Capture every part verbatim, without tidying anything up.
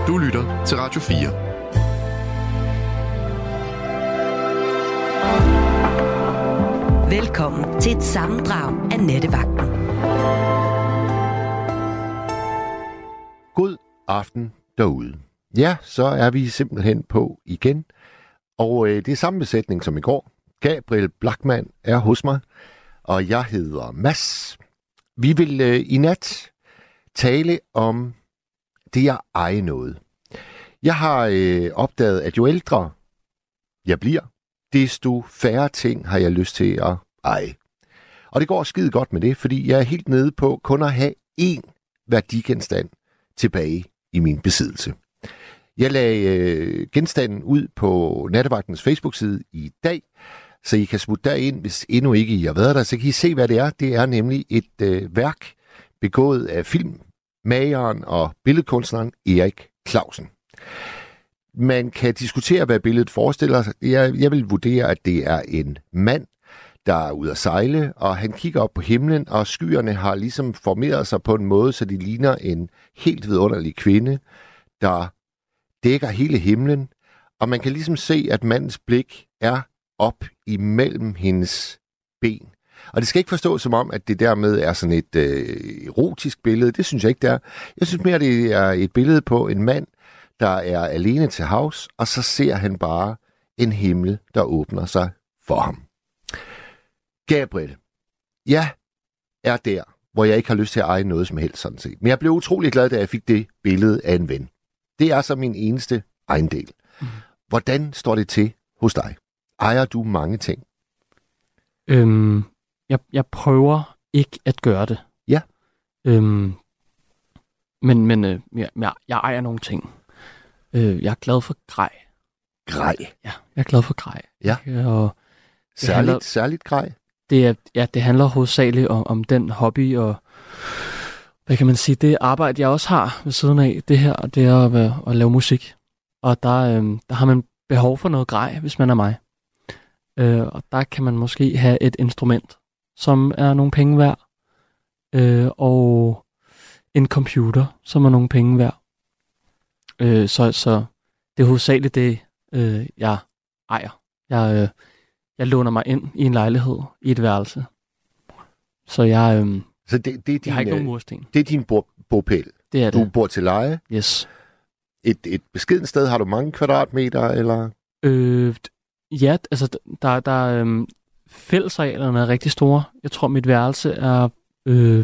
Du lytter til Radio fire. Velkommen til et sammendrag af Nattevagten. God aften derude. Ja, så er vi simpelthen på igen. Og øh, det er samme besætning som i går. Gabriel Blachmann er hos mig, og jeg hedder Mads. Vi vil øh, i nat tale om det at eje noget. Jeg har øh, opdaget, at jo ældre jeg bliver, desto færre ting har jeg lyst til at eje. Og det går skide godt med det, fordi jeg er helt nede på kun at have én værdigenstand tilbage i min besiddelse. Jeg lagde øh, genstanden ud på Nattevagtens Facebook-side i dag, så I kan smutte derind, hvis endnu ikke I har været der, så kan I se, hvad det er. Det er nemlig et øh, værk begået af filmmageren og billedkunstneren Erik Clausen. Man kan diskutere, hvad billedet forestiller sig. Jeg, jeg vil vurdere, at det er en mand, der er ude at sejle, og han kigger op på himlen, og skyerne har ligesom formeret sig på en måde, så de ligner en helt vidunderlig kvinde, der dækker hele himlen, og man kan ligesom se, at mandens blik er op imellem hendes ben. Og det skal ikke forstås som om, at det dermed er sådan et øh, erotisk billede. Det synes jeg ikke, det er. Jeg synes mere, det er et billede på en mand, der er alene til havs, og så ser han bare en himmel, der åbner sig for ham. Gabriel, jeg er der, hvor jeg ikke har lyst til at eje noget som helst sådan set. Men jeg blev utrolig glad, da jeg fik det billede af en ven. Det er så min eneste ejendel. Mm. Hvordan står det til hos dig? Ejer du mange ting? Øhm, jeg, jeg prøver ikke at gøre det. Ja. Øhm, men men øh, jeg, jeg, jeg ejer nogle ting. Øh, jeg er glad for grej. Grej? Ja, jeg er glad for grej. Ja. Og særligt, handler, særligt grej? Det er, ja, det handler hovedsageligt om, om den hobby og, hvad kan man sige, det arbejde, jeg også har ved siden af det her, det er at, at lave musik. Og der, øh, der har man behov for noget grej, hvis man er mig. Øh, og der kan man måske have et instrument, som er nogle penge værd, øh, og en computer, som er nogle penge værd. Øh, så, så det er hovedsageligt det, øh, jeg ejer. Jeg, øh, jeg låner mig ind i en lejlighed, i et værelse. Så jeg, øh, så det, det er din, jeg har ikke nogen mursten. Det er din bo- bopæl? Det er du det. Bor til leje? Yes. Et, et beskedent sted, har du mange kvadratmeter, eller? Øh, ja, altså der, der øh, fællesarealerne er rigtig store. Jeg tror, mit værelse er øh,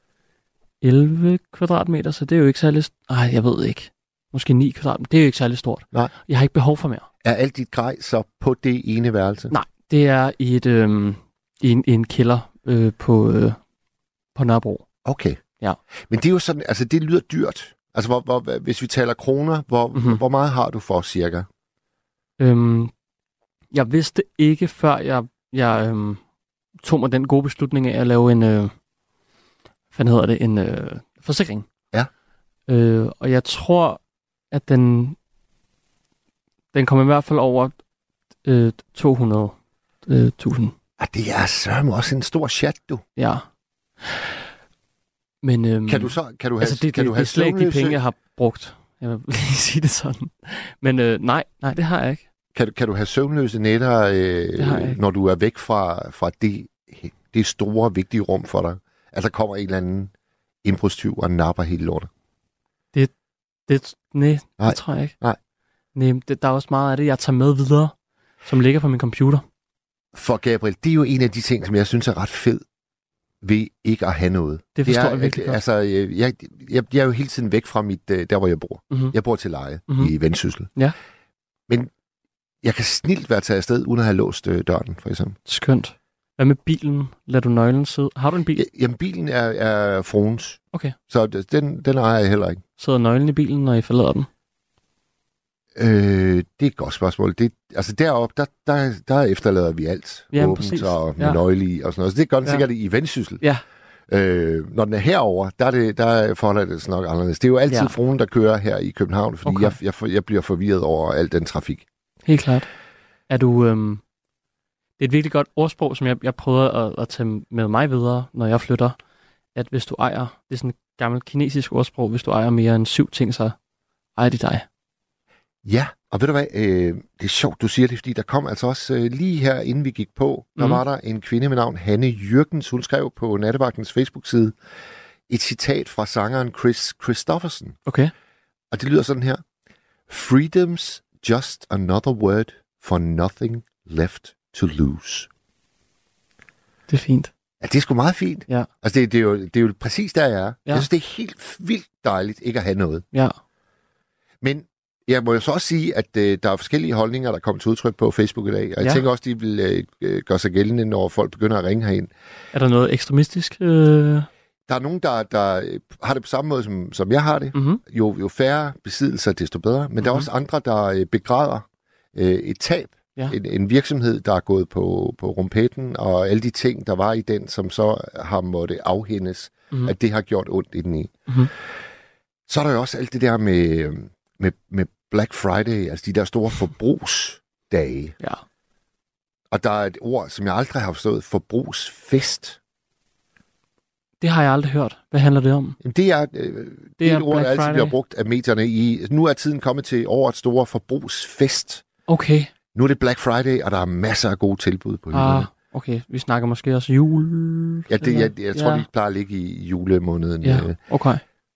elleve kvadratmeter, så det er jo ikke særlig... Ej, jeg ved ikke. Måske ni kvadratmeter. Det er jo ikke særlig stort. Nej. Jeg har ikke behov for mere. Er alt dit grej så på det ene værelse? Nej, det er i, et, øh, i, en, i en kælder øh, på, øh, på Nørrebro. Okay. Ja. Men det er jo sådan, altså det lyder dyrt. Altså hvor, hvor, hvis vi taler kroner, hvor, mm-hmm. hvor meget har du for cirka? Øhm, jeg vidste ikke, før jeg, jeg øhm, tog mig den gode beslutning af at lave en, øh, hvad hedder det, en øh, forsikring. Ja. Øh, og jeg tror, at den, den kommer i hvert fald over øh, to hundrede tusind. Ah, det er sørme også en stor chat, du. Ja. Men øhm, kan du så kan du have altså det, kan det, du det have er slet ikke de søvnløse... penge, jeg har brugt. Jeg vil lige sige det sådan. Men øh, nej, nej, det har jeg ikke. Kan du, kan du have søvnløse nætter, øh, når du er væk fra, fra det, det store, vigtige rum for dig? Altså kommer en eller anden indbrudstyv og napper hele lortet? Det, det, nej, nej, det tror jeg ikke. Nej. Nej, det, der er også meget af det, jeg tager med videre, som ligger på min computer. For Gabriel, det er jo en af de ting, som jeg synes er ret fed ved ikke at have noget. Det forstår det er, jeg virkelig godt. Altså, jeg, jeg, jeg er jo hele tiden væk fra mit, der hvor jeg bor. Mm-hmm. Jeg bor til leje mm-hmm. i Vendsyssel. Ja. Men jeg kan snilt være taget afsted, uden at have låst øh, døren, for eksempel. Skønt. Hvad med bilen? Lad du nøglen sidde? Har du en bil? Ja, jamen, bilen er, er fruens. Okay. Så den, den ejer jeg heller ikke. Sidder nøglen i bilen, når I forlader den? Øh, det er et godt spørgsmål. Det, altså deroppe, der, der, der efterlader vi alt. Jamen, åbent præcis. og med ja. nøgle i og sådan noget. Så det gør den ja. sikkert i Vendsyssel. Ja. Øh, når den er herover, der er det, der forholder det sig nok anderledes. Det er jo altid ja. fruen, der kører her i København, fordi okay. jeg, jeg, jeg bliver forvirret over al den trafik. Helt klart. Er du... Øhm... Det er et virkelig godt ordsprog, som jeg, jeg prøver at, at tage med mig videre, når jeg flytter. At hvis du ejer... Det er sådan et gammelt kinesisk ordsprog. Hvis du ejer mere end syv ting, så ej, det er dig. Ja, og ved du hvad, øh, det er sjovt, du siger det, fordi der kom altså også øh, lige her, inden vi gik på, der Mm. var der en kvinde med navn Hanne Jürgens, hun skrev på Nattevagtens Facebook-side et citat fra sangeren Chris Christofferson. Okay. Og det lyder sådan her. Freedom's just another word for nothing left to lose. Det er fint. Ja, det er sgu meget fint. Ja. Altså, det, det, er, jo, det er jo præcis der, jeg er. Ja. Jeg synes, det er helt vildt dejligt ikke at have noget. Ja. Men jeg må jo så også sige, at øh, der er forskellige holdninger, der kommer til udtryk på Facebook i dag. Og jeg Ja. tænker også, de vil øh, gøre sig gældende, når folk begynder at ringe herind. Er der noget ekstremistisk? Øh... Der er nogen, der, der øh, har det på samme måde, som, som jeg har det. Mm-hmm. Jo, jo færre besiddelser, desto bedre. Men mm-hmm. der er også andre, der øh, begræder øh, et tab. Ja. En, en virksomhed, der er gået på, på rumpetten, og alle de ting, der var i den, som så har måttet afhændes, Mm-hmm. at det har gjort ondt i den i. Mm-hmm. Så er der jo også alt det der med, med, med Black Friday, altså de der store forbrugsdage. Ja. Og der er et ord, som jeg aldrig har forstået, forbrugsfest. Det har jeg aldrig hørt. Hvad handler det om? Jamen, det er, øh, det er er et ord, der Black altid Friday. bliver brugt af medierne i. Nu er tiden kommet til årets store forbrugsfest. Okay. Nu er det Black Friday, og der er masser af gode tilbud på hylderne. Ah, okay. Vi snakker måske også jul. Ja, det, eller? jeg, jeg tror, ja. vi plejer at ligge i julemåneden. Ja, okay.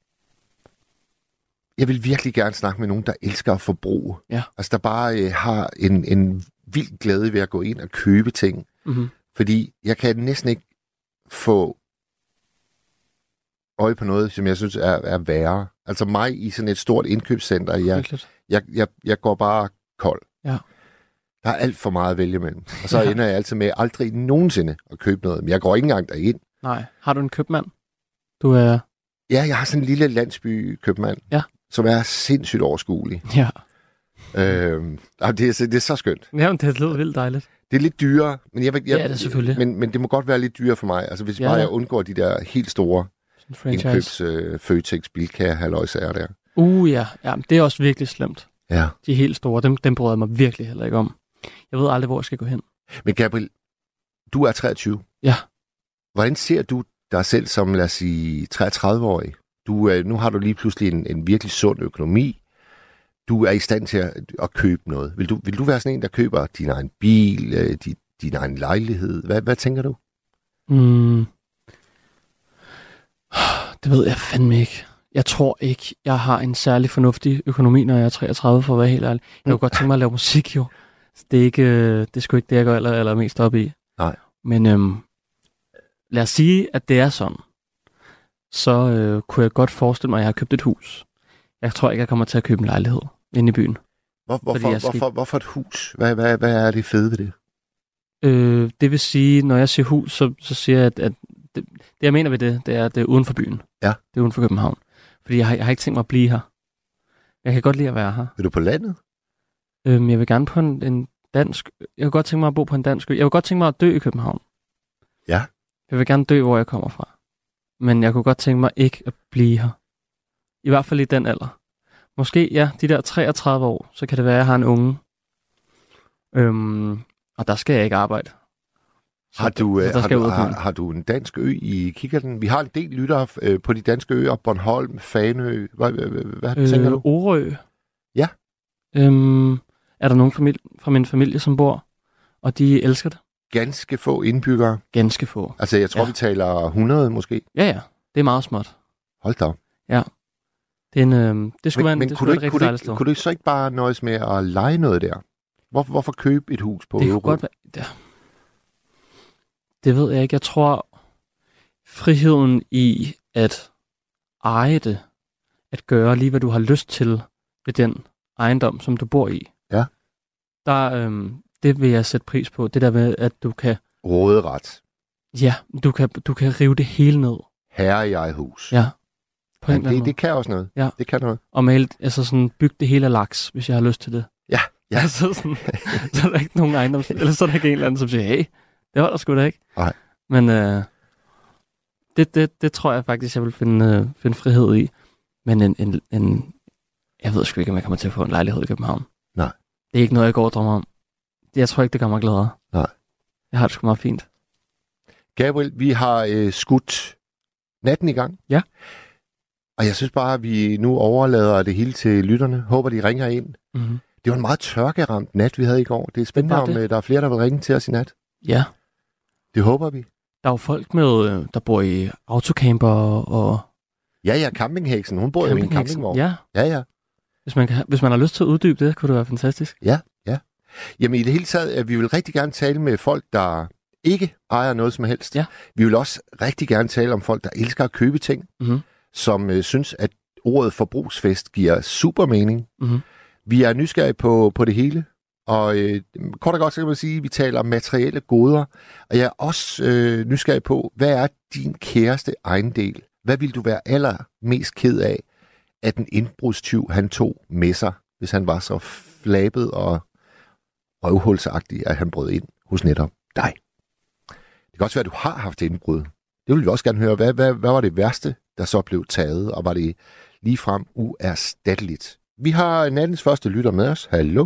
Jeg vil virkelig gerne snakke med nogen, der elsker at forbruge. Ja. Altså, der bare øh, har en, en vild glæde ved at gå ind og købe ting. Mm-hmm. Fordi jeg kan næsten ikke få øje på noget, som jeg synes er, er værre. Altså mig i sådan et stort indkøbscenter, jeg, Frygteligt. jeg, jeg, jeg går bare kold. Ja. Der er alt for meget at vælge mellem. Og så Ja. ender jeg altid med aldrig nogensinde at købe noget. Men jeg går ikke engang derind. Nej. Har du en købmand? Du er... Ja, jeg har sådan en lille landsby-købmand, Ja. som er sindssygt overskuelig. Ja. Øhm, og det, er, det er så skønt. Jamen, det lyder vildt dejligt. Det er lidt dyrere, men jeg, jeg, Det er det selvfølgelig. Men, men det må godt være lidt dyrere for mig. Altså hvis Ja, bare ja. jeg undgår de der helt store Sådan en franchise. indkøbs øh, Føtex, Bilka, halløjsager der. Uh, ja. Ja, men det er også virkelig slemt. Ja. De helt store, dem, dem bryder jeg mig virkelig heller ikke om. Jeg ved aldrig, hvor jeg skal gå hen. Men Gabriel, du er treogtyve. Ja. Hvordan ser du dig selv som, lad os sige, treogtredive-årig? Du, øh, nu har du lige pludselig en, en virkelig sund økonomi. Du er i stand til at, at købe noget. Vil du, vil du være sådan en, der køber din egen bil, øh, din, din egen lejlighed? Hvad, hvad tænker du? Mm. Det ved jeg fandme ikke. Jeg tror ikke, jeg har en særlig fornuftig økonomi, når jeg er treogtredive, for at være helt ærlig. Jeg kunne godt tænke mig at lave musik, jo. Det er, ikke, øh, det er sgu ikke det, jeg går aller, aller mest op i. Nej. Men øhm, lad os sige, at det er sådan. Så øh, kunne jeg godt forestille mig, at jeg har købt et hus. Jeg tror ikke, jeg kommer til at købe en lejlighed inde i byen. Hvor, hvorfor, Fordi jeg skal- hvorfor, hvorfor et hus? Hvad, hvad, hvad er det fede ved det? Øh, det vil sige, når jeg siger hus, så, så siger jeg, at, at det, det, jeg mener ved det, det er, at det er uden for byen. Ja. Det er uden for København. Fordi jeg har, jeg har ikke tænkt mig at blive her. Jeg kan godt lide at være her. Er du på landet? Øhm, jeg vil gerne på en, en dansk... Jeg kunne godt tænke mig at bo på en dansk ø. Jeg kunne godt tænke mig at dø i København. Ja. Jeg vil gerne dø, hvor jeg kommer fra. Men jeg kunne godt tænke mig ikke at blive her. I hvert fald i den alder. Måske, ja, de der treogtredive år, så kan det være, at jeg har en unge. Øhm, og der skal jeg ikke arbejde. Så Har du, så øh, der har, skal du, jeg ud på har, den. har du en dansk ø i kikkerten? Vi har en del lyttere øh, på de danske øer, Bornholm, Fanø. Hvad, hvad, hvad, hvad øh, tænker du? Orø. Ja. Øhm, er der nogen familie, fra min familie, som bor, og de elsker det? Ganske få indbyggere. Ganske få. Altså, jeg tror, Ja. vi taler hundrede måske. Ja, ja. Det er meget småt. Hold da op. Det, er en, øhm, det skulle Men, være en, men det kunne, skulle du være ikke, et kunne, rigtig du dejligt ikke, sted. kunne du ikke så ikke bare nøjes med at lege noget der? Hvorfor, hvorfor købe et hus på Det kunne Euro? godt være... Det, det ved jeg ikke. Jeg tror, friheden i at eje det, at gøre lige, hvad du har lyst til ved den ejendom, som du bor i, Ja. der, øhm, det vil jeg sætte pris på. Det der med, at du kan, Råderet. ja, du kan, du kan rive det hele ned. Herre i eget hus. Ja. På en Ja, eller anden det, måde. det kan også noget. Ja. Det kan noget. Og male, altså sådan, bygge det hele af laks, hvis jeg har lyst til det. Ja, ja. Altså sådan, så er der ikke nogen ejendoms... Eller så er der ikke en eller anden, som siger, hey, det var der sgu da ikke. Nej. Men øh, det, det, det tror jeg faktisk, jeg vil finde, øh, finde frihed i. Men en, en, en... Jeg ved sgu ikke, om jeg kommer til at få en lejlighed i København. Nej. Det er ikke noget, jeg går og drømmer om. Jeg tror ikke, det gør mig gladere. Nej. Jeg har det sgu meget fint. Gabriel, vi har øh, skudt natten i gang. Ja. Og jeg synes bare, at vi nu overlader det hele til lytterne. Håber, de ringer ind. Mm-hmm. Det var en meget tørkeramt nat, vi havde i går. Det er spændende, det om det. der er flere, der vil ringe til os i nat. Ja. Det håber vi. Der er jo folk, med, der bor i autocamper og... Ja, ja, campingheksen. Hun bor jo i en campingvogn. Ja. Ja, ja. Hvis man, kan, hvis man har lyst til at uddybe det, kunne det være fantastisk. Ja, ja. Jamen i det hele taget, at vi vil rigtig gerne tale med folk, der ikke ejer noget som helst. Ja. Vi vil også rigtig gerne tale om folk, der elsker at købe ting, Mm-hmm. som øh, synes, at ordet forbrugsfest giver super mening. Mm-hmm. Vi er nysgerrige på, på det hele, og øh, kort og godt så kan man sige, at vi taler om materielle goder, og jeg er også øh, nysgerrig på, hvad er din kæreste ejendel? Hvad vil du være allermest ked af, at en indbrudstyv han tog med sig, hvis han var så flabet og røvhulsagtig, at han brød ind hos netop dig? Det kan også være, at du har haft indbrud. Det vil vi også gerne høre. Hvad, hvad, hvad var det værste, der så blev taget, og var det ligefrem uerstatteligt? Vi har nattens første lytter med os. Hallo?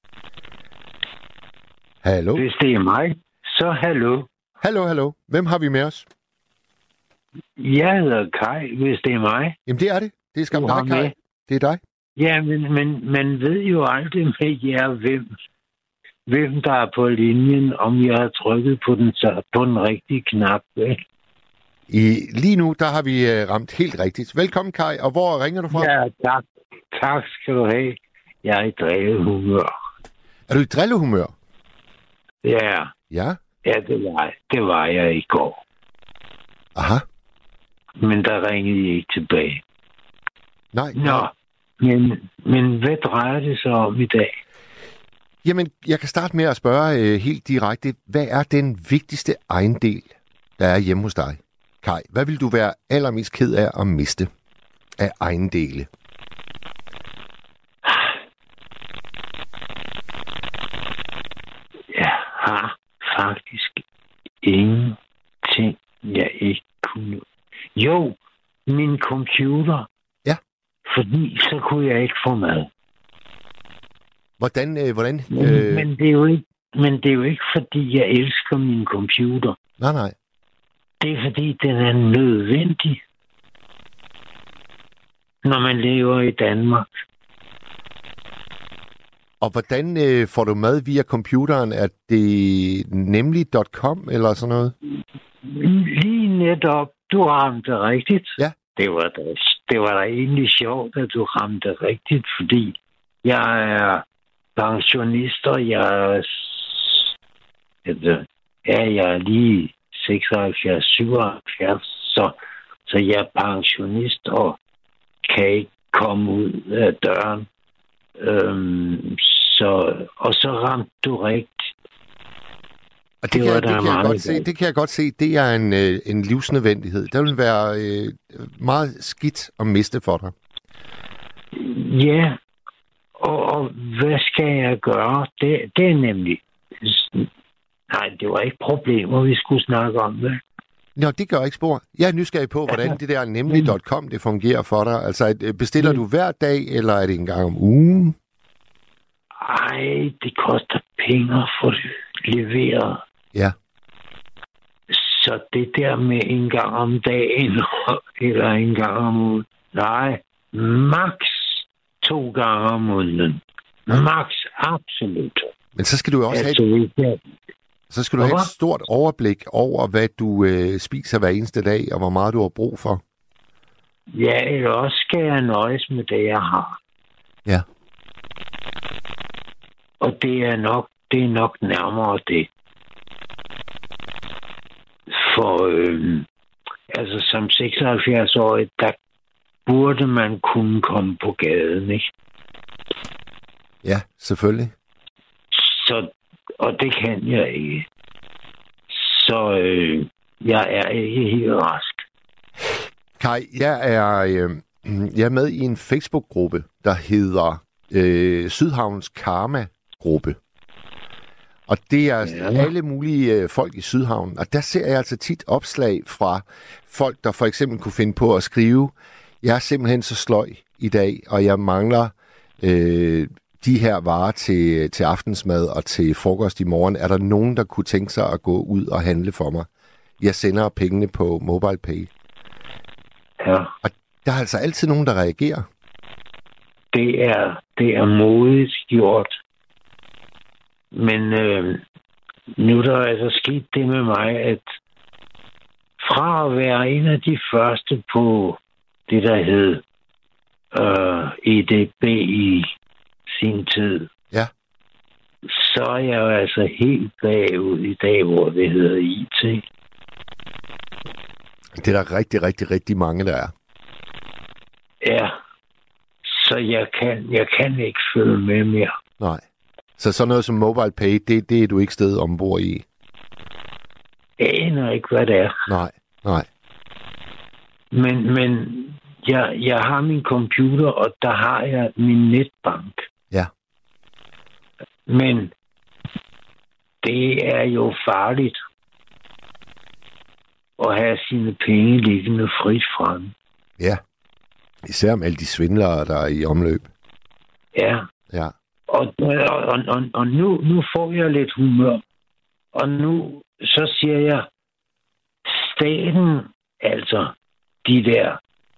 Hallo? Hvis det er mig, så hallo. Hallo, hallo. Hvem har vi med os? Jeg hedder Kai, hvis det er mig. Jamen, det er det. Det er skam Du har dig, Kai. med. Det er dig. Ja, men, men man ved jo aldrig med jer, hvem, hvem der er på linjen, om jeg har trykket på den, på den rigtige knap. Ikke? I, lige nu, der har vi uh, ramt helt rigtigt. Velkommen, Kai. Og hvor ringer du fra? Ja, tak. Tak skal du have. Jeg er i drillehumør. Er du i drillehumør? Ja, Ja. ja det, var, det var jeg i går. Aha. Men der ringede I ikke tilbage. Nej. Nå, men, men hvad drejer det sig om i dag? Jamen, jeg kan starte med at spørge uh, helt direkte. Hvad er den vigtigste ejendel, der er hjemme hos dig, Kai? Hvad vil du være allermest ked af at miste af ejendele? Jeg har faktisk ingenting, jeg ikke kunne. Jo, min computer. Ja. Fordi så kunne jeg ikke få mad. Hvordan? Øh, hvordan Men, øh... men, det er jo ikke, men det er jo ikke, fordi jeg elsker min computer. Nej, nej. Det er, fordi den er nødvendig, når man lever i Danmark. Og hvordan øh, får du mad via computeren? Er det nemlig punktum com eller sådan noget? Lige netop, du ramte det rigtigt. Ja. Det var da, det var da egentlig sjovt, at du ramte det rigtigt, fordi jeg er pensionist, og jeg er, ja, jeg er lige seksoghalvfjerds syvoghalvfjerds, så, så jeg er pensionist og kan ikke komme ud af døren. Øhm, så, og så ramte du rigtigt. Og det, det, kan, jeg, det, kan jeg godt se, det kan jeg godt se. Det er en, øh, en livsnødvendighed. Det vil være øh, meget skidt at miste for dig. Ja, og, og hvad skal jeg gøre? Det, det er nemlig... Nej, det var ikke problemer, vi skulle snakke om det. Nå, det gør ikke spor. Jeg er nysgerrig på, hvordan det der nemlig punktum com det fungerer for dig. Altså, bestiller du hver dag, eller er det en gang om ugen? Ej, det koster penge at få det leveret. Ja. Så det der med en gang om dagen, eller en gang om ugen, nej, maks to gange om måneden. Maks, absolut. Men så skal du også altså, have et, så skal du have et stort overblik over, hvad du øh, spiser hver eneste dag, og hvor meget du har brug for. Ja, eller også skal jeg nøjes med det, jeg har. Ja. Og det er nok, det er nok nærmere det. For øh, altså som seksoghalvfjerds-årig, der burde man kunne komme på gaden, ikke? Ja, selvfølgelig. Så, og det kan jeg ikke. Så øh, jeg er ikke helt rask. Kai, jeg er, øh, jeg er med i en Facebook-gruppe, der hedder øh, Sydhavns Karma-gruppe. Og det er ja. alle mulige øh, folk i Sydhavn. Og der ser jeg altså tit opslag fra folk, der for eksempel kunne finde på at skrive, jeg er simpelthen så sløj i dag, og jeg mangler øh, de her varer til, til aftensmad og til frokost i morgen. Er der nogen, der kunne tænke sig at gå ud og handle for mig? Jeg sender pengene på MobilePay. Ja. Og Der er altså altid nogen, der reagerer. Det er, det er modigt gjort. Men øh, nu er der altså sket det med mig, at fra at være en af de første på det, der hed øh, E D B i sin tid, ja. Så er jeg jo altså helt bagud i dag, hvor det hedder I T. Det er der rigtig, rigtig, rigtig mange, der er. Ja. Så jeg kan, jeg kan ikke følge med mere. Nej. Så sådan noget som MobilePay, det, det er du ikke sted ombord i? Jeg aner ikke, hvad det er. Nej, nej. Men, men jeg, jeg har min computer, og der har jeg min netbank. Ja. Men det er jo farligt at have sine penge liggende frit frem. Ja. Især med alle de svindlere, der er i omløb. Ja. Ja. Og, og, og, og nu, nu får jeg lidt humør. Og nu så siger jeg, staten, altså de der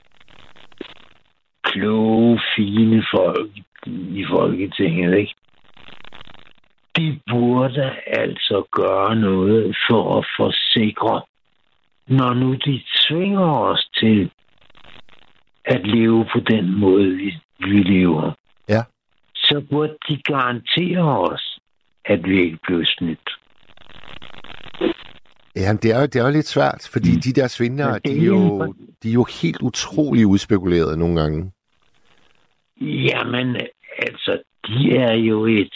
kloge, fine folk i Folketinget, ikke? De burde altså gøre noget for at forsikre, når nu de tvinger os til at leve på den måde, vi, vi lever. Ja. Så burde de garantere os, at vi ikke bliver snydt. Ja, det er, jo, det er jo lidt svært, fordi mm. de der svindlere, de er, jo, de er jo helt utrolig udspekuleret nogle gange. Jamen, altså, de er jo et...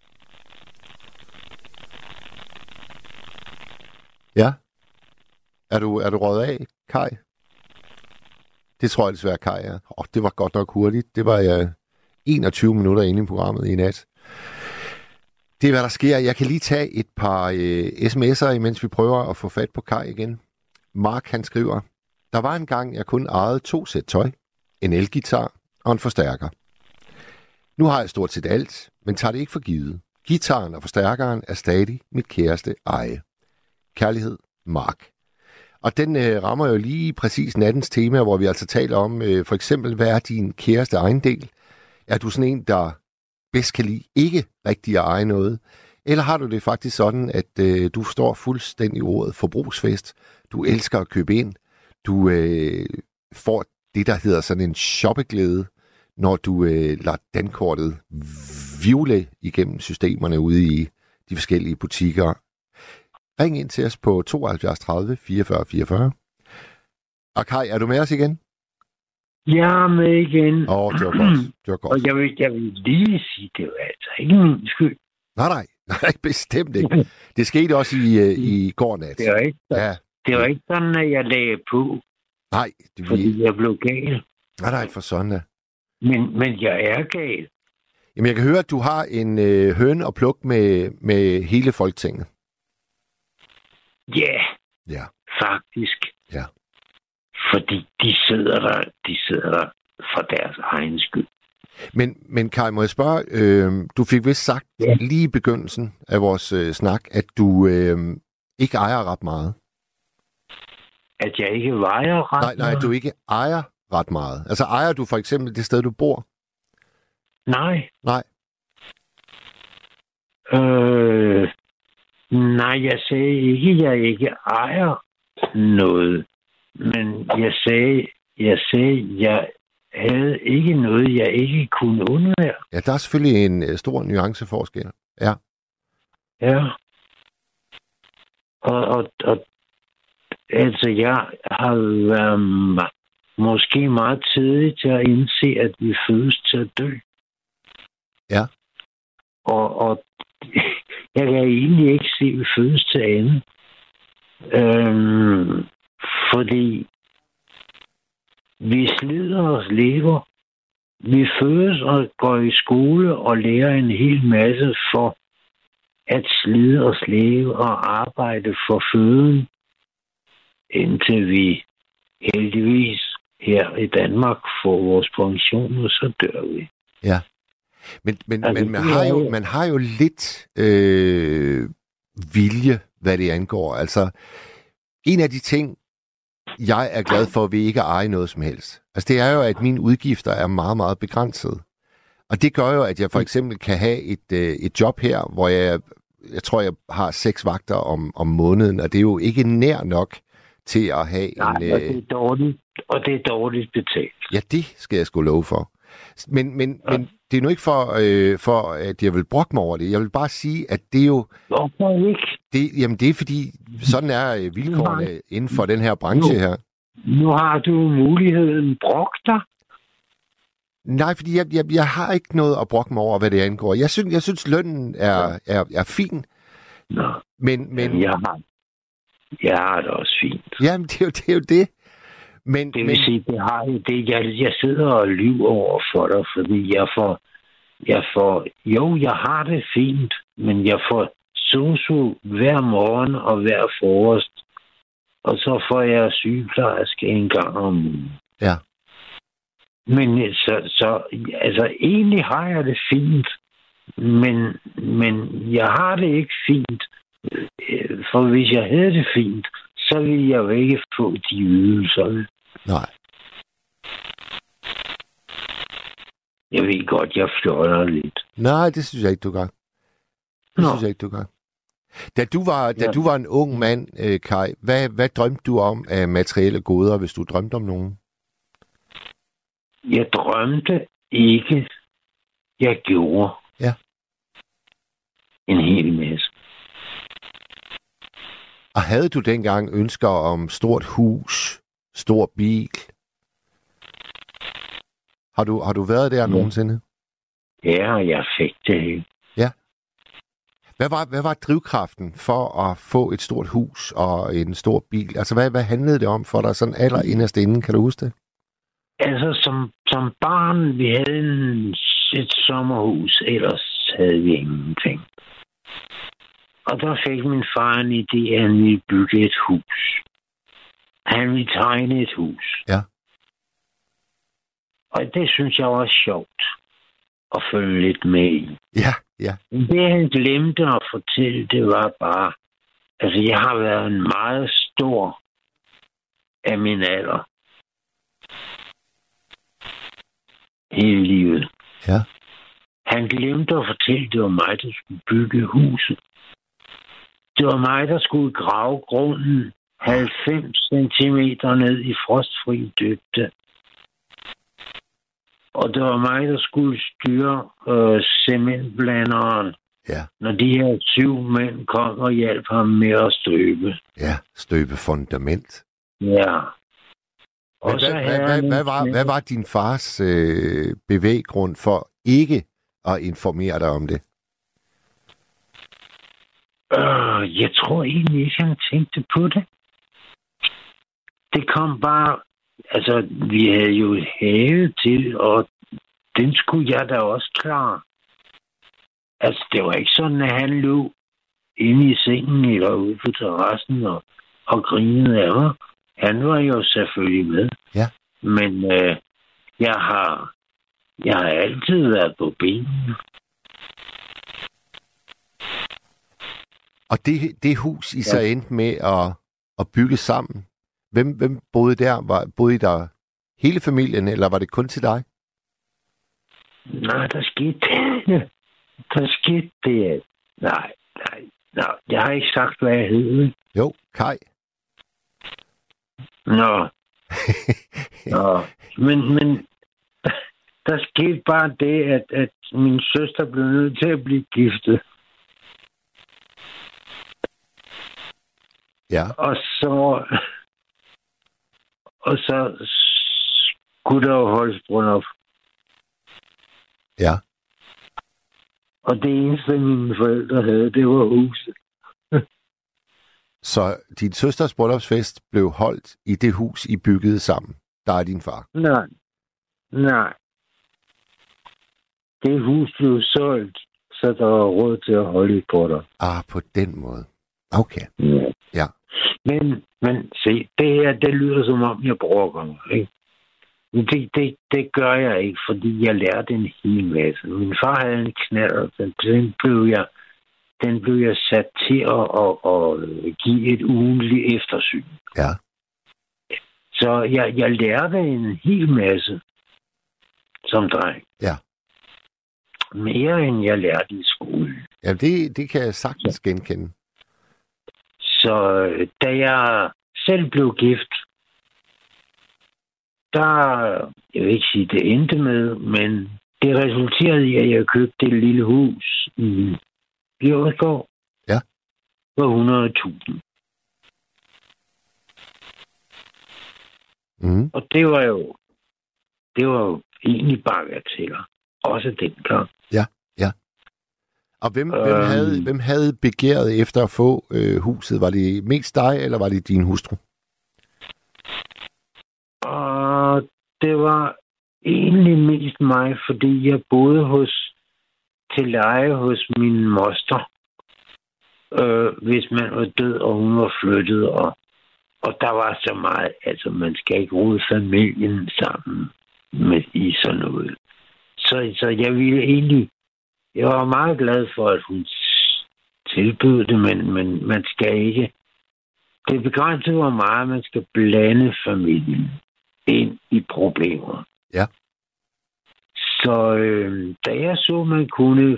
Ja. Er du, er du røget af, Kai? Det tror jeg desværre, Kai er. Oh, det var godt nok hurtigt. Det var jeg uh, enogtyve minutter inde i programmet i nat. Det er, hvad der sker. Jeg kan lige tage et par øh, sms'er, imens vi prøver at få fat på Kai igen. Mark, han skriver, der var en gang, jeg kun ejede to sæt tøj, en elgitar og en forstærker. Nu har jeg stort set alt, men tager det ikke for givet. Gitaren og forstærkeren er stadig mit kæreste eje. Kærlighed, Mark. Og den øh, rammer jo lige præcis nattens tema, hvor vi altså taler om, øh, for eksempel, hvad er din kæreste ejendel? Er du sådan en, der bedst kan lide ikke rigtig at eje noget? Eller har du det faktisk sådan, at øh, du står fuldstændig ordet forbrugsfest? Du elsker at købe ind. Du øh, får det, der hedder sådan en shoppeglæde, når du øh, lader dankortet vivle igennem systemerne ude i de forskellige butikker. Ring ind til os på tooghalvfjerds tredive fireogfyrre fireogfyrre. Og Kai, er du med os igen? Jeg er med igen. Åh, oh, det var godt. Det var godt. Og jeg vil, jeg vil lige sige, det var altså ikke min skyld. Nej, nej. Nej, bestemt ikke. Det skete også i, i går nat. Det var ikke, ja. det var ikke sådan, at jeg lagde på. Nej. Det fordi vi... jeg blev gal. Nej, nej, for sådan da. Men, men jeg er gal. Jamen, jeg kan høre, at du har en øh, høne og pluk med, med hele Folketinget. Ja, yeah, ja, faktisk. Ja. Fordi de sidder der, de sidder der for deres egen skyld. Men, men Kai, må jeg spørge, øh, du fik vist sagt ja. lige i begyndelsen af vores øh, snak, at du øh, ikke ejer ret meget. At jeg ikke vejer ret nej, nej, meget? du ikke ejer ret meget. Altså ejer du for eksempel det sted, du bor? Nej. Nej. Øh, nej, jeg sagde ikke, at jeg ikke ejer noget. Men jeg sagde, jeg sagde, jeg havde ikke noget, jeg ikke kunne undvære. Ja, der er selvfølgelig en uh, stor nuanceforskel. Ja. Ja. Og, og, og altså, jeg har været måske meget tidlig til at indse, at vi fødes til at dø. Ja. Og, og jeg kan egentlig ikke se, at vi fødes til andet. Øhm, fordi vi slider os lever. Vi fødes og går i skole og lærer en hel masse for at slide os leve og arbejde for føden, indtil vi heldigvis her i Danmark får vores pension, og så dør vi. Ja. Men, men, altså, men man, har jo, man har jo lidt øh, vilje, hvad det angår. Altså, en af de ting, jeg er glad for, at vi ikke ejer noget som helst. Altså, det er jo, at mine udgifter er meget, meget begrænsede. Og det gør jo, at jeg for eksempel kan have et, øh, et job her, hvor jeg, jeg tror, jeg har seks vagter om, om måneden, og det er jo ikke nær nok til at have Nej, en... og det er dårligt, og det er dårligt betalt. Ja, det skal jeg sgu love for. Men, men, ja. men det er nu ikke for, øh, for, at jeg vil brokke mig over det. Jeg vil bare sige, at det er jo... Hvorfor ikke? Det, jamen, det er fordi, sådan er vilkårene inden for den her branche nu, her. Nu har du muligheden. Brok dig. Nej, fordi jeg, jeg, jeg har ikke noget at brokke mig over, hvad det angår. Jeg synes, jeg synes lønnen er, er, er fin. Nå. Men, men... Jeg har, jeg har det også fint. Jamen, det er jo det. Er jo det. Men, det vil men... sige, det har det. Jeg, jeg sidder og lyver over for dig, fordi jeg får, jeg får... Jo, jeg har det fint, men jeg får sosu hver morgen og hver frokost. Og så får jeg sygeplejerske en gang om ugen. Ja. Men så, så, altså, egentlig har jeg det fint, men, men jeg har det ikke fint. For hvis jeg havde det fint, så ville jeg jo ikke få de ydelser. Nej. Jeg ved godt, jeg fjoller lidt. Nej, det synes jeg ikke, du gør. Det Nå. synes jeg ikke, du gør. Da du var, da ja. du var en ung mand, øh, Kai, hvad, hvad drømte du om af materielle goder, hvis du drømte om nogen? Jeg drømte ikke. Jeg gjorde. Ja. En hel masse. Og havde du dengang ønsker om stort hus, stor bil? Har du, har du været der ja. nogensinde? Ja, jeg fik det. Ja. Hvad var, hvad var drivkraften for at få et stort hus og en stor bil? Altså, hvad, hvad handlede det om for dig sådan aller inderst inden? Kan du huske det? Altså, som, som barn, vi havde en, et sommerhus, ellers havde vi ingenting. Og der fik min far en idé, at han ville bygge et hus. Han ville tegne et hus. Ja. Og det synes jeg var sjovt at følge lidt med i. Ja, ja. Det han glemte at fortælle, det var bare, altså jeg har været en meget stor af min alder. Hele livet. Ja. Han glemte at fortælle, det var mig, der skulle bygge huset. Det var mig, der skulle grave grunden halvfems centimeter ned i frostfri dybde. Og det var mig, der skulle styre øh, cementblanderen, ja. når de her syv mænd kom og hjalp ham med at støbe. Ja, støbe fundament. Ja. Og hvad, så hvad, hvad, hvad, var, hvad var din fars øh, bevæggrund for ikke at informere dig om det? Øh, jeg tror egentlig ikke, han tænkte på det. Det kom bare... Altså, vi havde jo have til, og den skulle jeg da også klare. Altså, det var ikke sådan, at han lå inde i sengen eller ude på terrassen og, og grinede af mig. Han var jo selvfølgelig med. Ja. Men øh, jeg har jeg har altid været på benene. Og det, det hus, I så ja. endte med at, at bygge sammen, hvem, hvem boede der? Var, boede I der hele familien, eller var det kun til dig? Nej, der skete det. Der skete det. Nej, nej, nej. Jeg har ikke sagt, hvad jeg hed. Jo, Kai. Nå. Nå. Men, men der skete bare det, at, at min søster blev nødt til at blive giftet. Ja. Og så... Og så skulle der jo holdes bryllup. Ja. Og det eneste, mine forældre havde, det var huset. Så din søsters bryllupsfest blev holdt i det hus, I byggede sammen? Der er din far? Nej. Nej. Det hus blev solgt, så der var råd til at holde et bryllup. Ah, på den måde. Okay. Ja. Ja. Men, men se, det her, det lyder som om, jeg brokker mig, ikke? Men det, det, det gør jeg ikke, fordi jeg lærte en hel masse. Min far havde en knald, den, den blev jeg, den blev jeg sat til at, at, at give et ugenligt eftersyn. Ja. Så jeg, jeg lærte en hel masse som dreng. Ja. Mere end jeg lærte i skole. Ja, det, det kan jeg sagtens genkende. Så da jeg selv blev gift, der, jeg vil ikke sige, det endte med, men det resulterede i, at jeg købte et lille hus i Bjørskov. Ja. For hundrede tusind. Mm. Og det var jo, det var jo egentlig bagateller. Også dengang. Ja, ja. Og hvem, øhm, hvem, havde, hvem havde begæret efter at få øh, huset? Var det mest dig, eller var det din hustru? Og det var egentlig mest mig, fordi jeg boede hos, til leje hos min moster. Øh, hvis man var død, og hun var flyttet, og, og der var så meget, altså man skal ikke rode familien sammen med i sådan noget. Så, så jeg ville egentlig, jeg var meget glad for, at hun tilbød det, men, men man skal ikke, det er begrænset, hvor meget man skal blande familien ind i problemer. Ja. Så øh, da jeg så, man kunne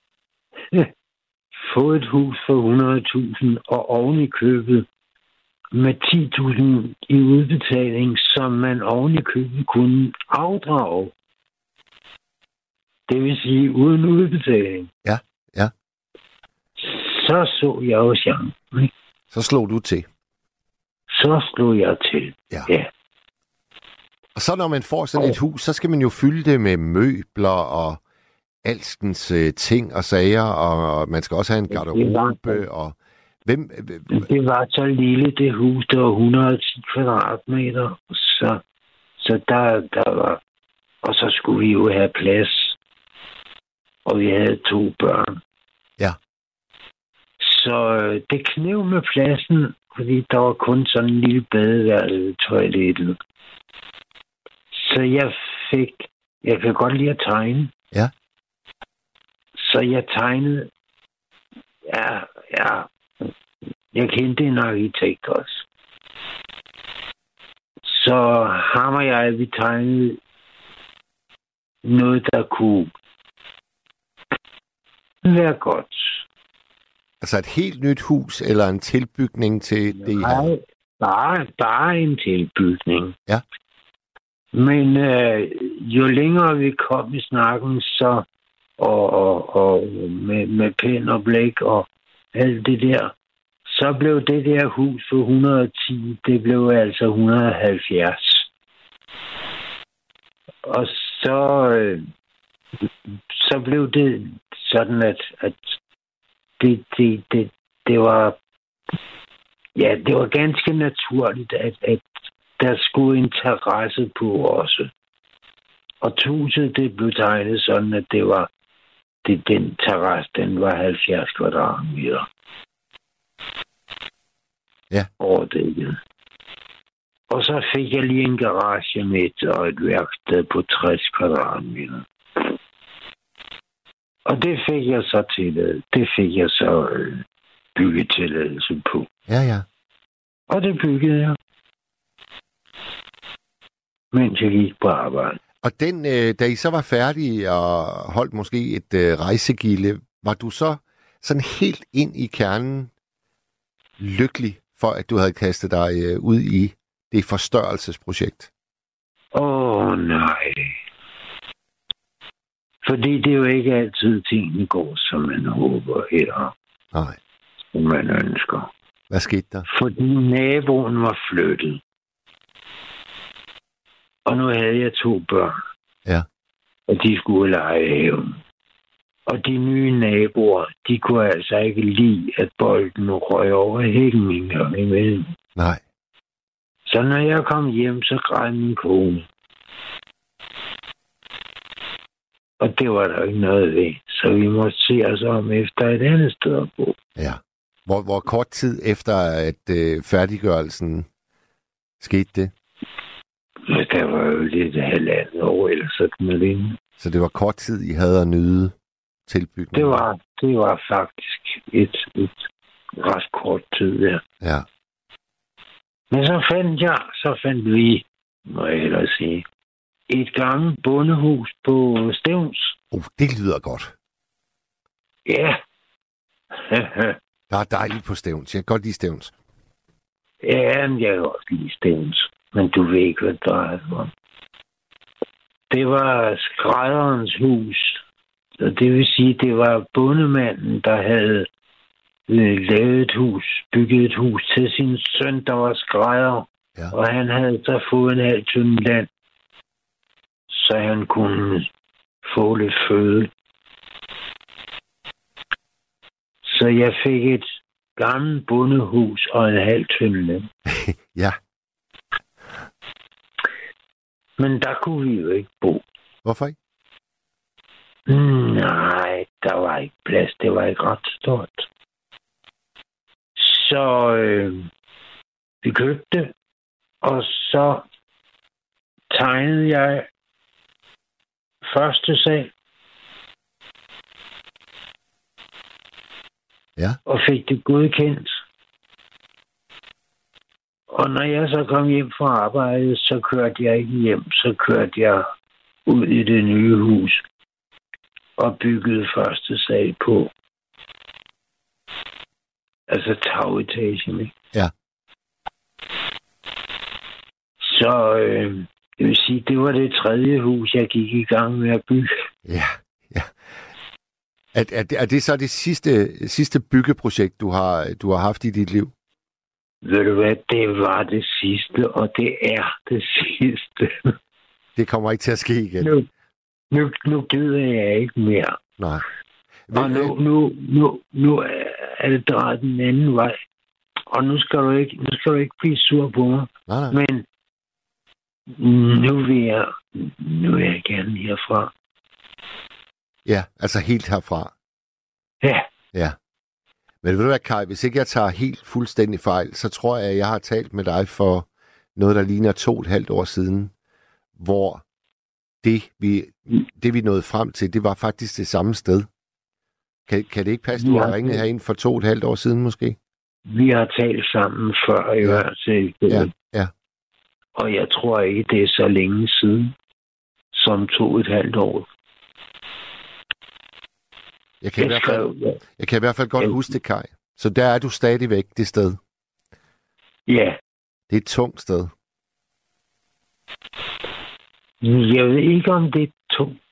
få et hus for hundrede tusind og oven i købet med ti tusind i udbetaling, som man oven i købet kunne afdrage. Det vil sige uden udbetaling. Ja, ja. Så så jeg jo chancen. Så slog du til. Så slog jeg til. Ja. Ja. Og så når man får sådan et hus, så skal man jo fylde det med møbler og alskens øh, ting og sager, og man skal også have en garderobe, og hvem... Det var så lille, det hus, der var et hundrede og ti kvadratmeter, så, så der, der var... Og så skulle vi jo have plads, og vi havde to børn. Ja. Så øh, det knæv med pladsen, fordi der var kun sådan en lille badeværelse ved toilettet. Så jeg fik... Jeg kan godt lide at tegne. Ja. Så jeg tegnede... Ja, ja. Jeg kendte en arkitekt også. Så ham og jeg, vi tegnede noget, der kunne være godt. Altså et helt nyt hus, eller en tilbygning til det Nej, her? bare, bare en tilbygning. Ja. Men øh, jo længere vi kom i snakken, så og, og, og med, med pen og blæk og alt det der, så blev det der hus for et hundrede og ti, det blev altså et hundrede og halvfjerds. Og så, øh, så blev det sådan, at, at det, det, det, det var ja, det var ganske naturligt, at, at der skulle en terrasse på også. Og huset, det blev tegnet sådan, at det var det, den terrasse, den var halvfjerds kvadratmeter. Ja. Over det. Og så fik jeg lige en garage med og et værksted på tres kvadratmeter. Og det fik jeg så til det fik jeg så øh, byggetilladelse på. Ja, ja. Og det byggede jeg, mens jeg gik på arbejde. Og den, øh, da I så var færdige og holdt måske et øh, rejsegilde, var du så sådan helt ind i kernen lykkelig for, at du havde kastet dig øh, ud i det forstørrelsesprojekt? Åh, oh, nej. Fordi det er jo ikke altid tingene går, som man håber eller Nej. som man ønsker. Hvad skete der? Fordi naboen var flyttet. Og nu havde jeg to børn. Ja. Og de skulle lege haven. Og de nye naboer, de kunne altså ikke lide, at bolden røg over hækken en gang imellem. Nej. Så når jeg kom hjem, så græd min kone. Og det var der ikke noget ved. Så vi måtte se os om efter et andet sted at bo. Ja. Hvor, hvor kort tid efter, at øh, færdiggørelsen skete det? Men der var jo lidt halvandet år eller sådan noget. Så det var kort tid, I havde at nyde tilbygningen? Det var, det var faktisk et, et ret kort tid, ja. Ja. Men så fandt jeg, så fandt vi, må jeg hellere sige, et gammelt bondehus på Stevns. Oh, det lyder godt. Ja. Der er dejligt på Stevns. Jeg kan godt lide Stevns. Ja, men jeg kan også lide Stevns. Men du ved ikke, hvad der er om. Det var skrædderens hus. Og det vil sige, det var bondemanden, der havde lavet et hus, bygget et hus til sin søn, der var skrædder. Ja. Og han havde så fået en halv tynde land, så han kunne få lidt føde. Så jeg fik et gammelt bondehus og en halv tynde land. Ja. Men der kunne vi jo ikke bo. Hvorfor ikke? Nej, der var ikke plads. Det var ikke ret stort. Så øh, vi købte, og så tegnede jeg første sal. Ja. Og fik det godkendt. Og når jeg så kom hjem fra arbejdet, så kørte jeg ikke hjem. Så kørte jeg ud i det nye hus og byggede første sal på. Altså tagetagen, ikke? Ja. Så øh, det vil sige, det var det tredje hus, jeg gik i gang med at bygge. Ja, ja. Er, er, det, er det så det sidste, sidste byggeprojekt, du har, du har haft i dit liv? Ved du hvad, det var det sidste, og det er det sidste. Det kommer ikke til at ske igen. Nu, nu, nu gider jeg ikke mere. Nej. Og nu, nu, nu, nu er det drejet den anden vej. Og nu skal du ikke, nu skal du ikke blive sur på mig. Nej, nej. Men nu vil jeg, nu vil jeg gerne herfra. Ja, altså helt herfra. Ja. Ja. Men ved du hvad, Kai, hvis ikke jeg tager helt fuldstændig fejl, så tror jeg, at jeg har talt med dig for noget, der ligner to og et halvt år siden, hvor det vi, det, vi nåede frem til, det var faktisk det samme sted. Kan, kan det ikke passe, du ja, har ringet herind for to og et halvt år siden måske? Vi har talt sammen før i hvert fald. Ja, ja. Og jeg tror ikke, det er så længe siden, som to og et halvt år. Jeg kan, jeg, i hvert fald, skrev, ja. jeg kan i hvert fald godt ja. huske det, Kai. Så der er du stadigvæk, det sted. Ja. Det er et tungt sted. Jeg ved ikke, om det er tungt.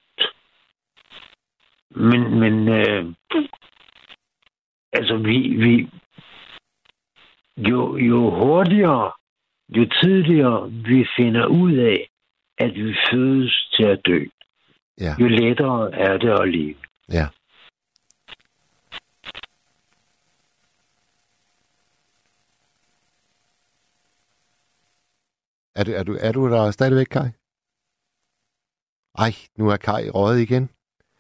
Men, men øh, altså, vi, vi jo, jo hurtigere, jo tidligere vi finder ud af, at vi fødes til at dø, ja. jo lettere er det at leve. Ja. Er du, er du, er du der stadigvæk, Kai? Ej, nu er Kai røget igen.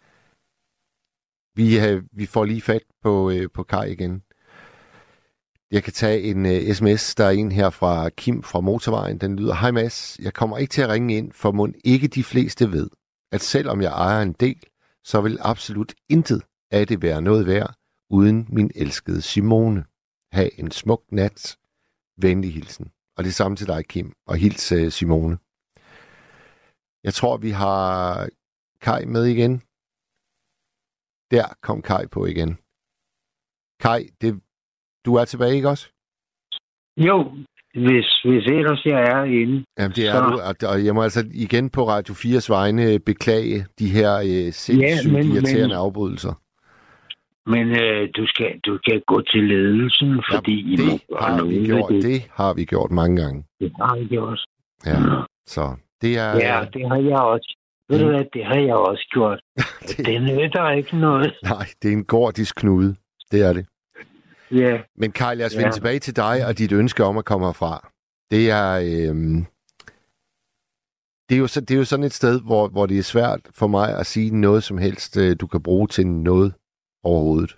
Vi, øh, vi får lige fat på, øh, på Kai igen. Jeg kan tage en øh, sms, der er en her fra Kim fra Motorvejen. Den lyder: Hej Mads, jeg kommer ikke til at ringe ind, for mon ikke de fleste ved, at selvom jeg ejer en del, så vil absolut intet af det være noget værd, uden min elskede Simone. Ha' en smuk nat. Venlig hilsen. Og det samme til dig, Kim. Og hils uh, Simone. Jeg tror, vi har Kai med igen. Der kom Kai på igen. Kai, det, du er tilbage, ikke også? Jo, hvis, hvis ellers jeg er inde. Jamen, det er så... du. Og jeg må altså igen på Radio fires vegne beklage de her uh, sindssygt ja, men, irriterende men... afbrydelser. Men øh, du, skal, du skal gå til ledelsen, fordi... Ja, det, har vi gjort, det. det har vi gjort mange gange. Det har vi gjort. Ja, så det er... Ja, det har jeg også. Ved du hvad, det har jeg også gjort. det... Den nytter ikke noget. Nej, det er en gordisk knude. Det er det. Ja. Men Kai, lad os vende ja. tilbage til dig og dit ønske om at komme herfra. Det er... Øhm... Det er, jo så, det er jo sådan et sted, hvor, hvor det er svært for mig at sige noget som helst, du kan bruge til noget overhovedet.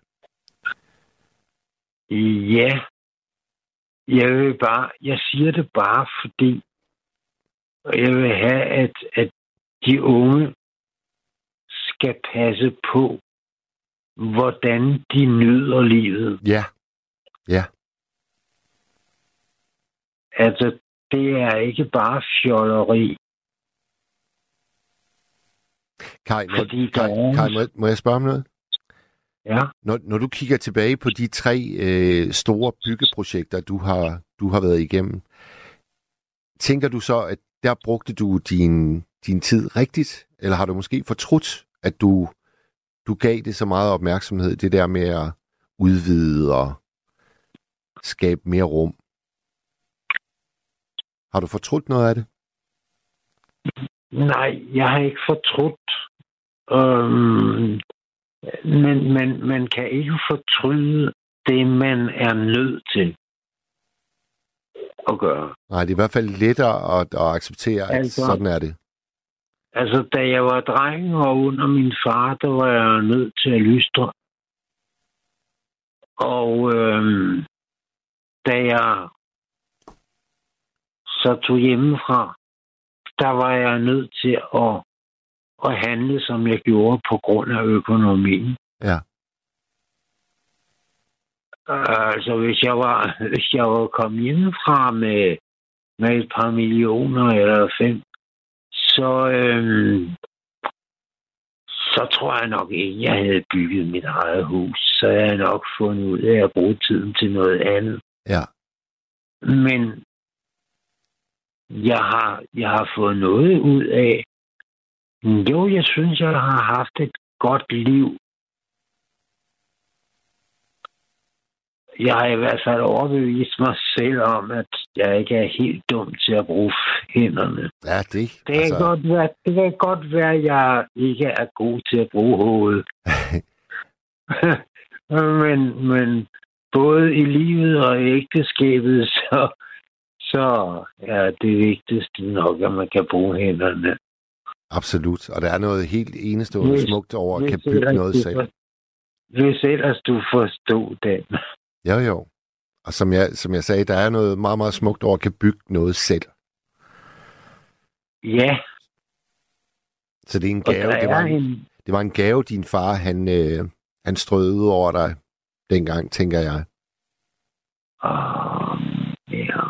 Ja. Jeg vil bare, jeg siger det bare, fordi jeg vil have, at, at de unge skal passe på, hvordan de nyder livet. Ja. Ja. Altså, det er ikke bare fjolleri. Kai, må, Fordi Kai, der er... Kai må, må jeg spørge om noget? Ja. Når, når du kigger tilbage på de tre øh, store byggeprojekter, du har, du har været igennem, tænker du så, at der brugte du din, din tid rigtigt? Eller har du måske fortrudt, at du, du gav det så meget opmærksomhed, det der med at udvide og skabe mere rum? Har du fortrudt noget af det? Nej, jeg har ikke fortrudt. Øhm, men man, man kan ikke fortryde det, man er nødt til at gøre. Nej, det er i hvert fald lettere at, at acceptere, at altså, sådan er det. Altså, da jeg var dreng og under min far, der var jeg nødt til at lystre. Og øhm, da jeg så tog hjemmefra, der var jeg nødt til at, at handle, som jeg gjorde på grund af økonomien. Ja. Altså, hvis jeg var, hvis jeg var kommet hjemmefra med, med et par millioner eller fem, så, øhm, så tror jeg nok ikke, jeg havde bygget mit eget hus. Så havde jeg nok fundet ud af at bruge tiden til noget andet. Ja. Men jeg har, jeg har fået noget ud af. Jo, jeg synes, jeg har haft et godt liv. Jeg har i hvert fald overbevist mig selv om, at jeg ikke er helt dum til at bruge hænderne. Ja, det... Det kan, altså... godt være, det kan godt være, at jeg ikke er god til at bruge hovedet. men, men både i livet og i ægteskabet, så, så er det vigtigste nok, at man kan bruge hænderne. Absolut. Og der er noget helt enestående hvis, smukt over at kan bygge noget selv. For, hvis ellers du forstod den. Jo, jo. Og som jeg, som jeg sagde, der er noget meget, meget smukt over at kan bygge noget selv. Ja. Så det er en gave. Det var en, en... det var en gave, din far, han, øh, han strøede ud over dig dengang, tænker jeg. Oh, ja.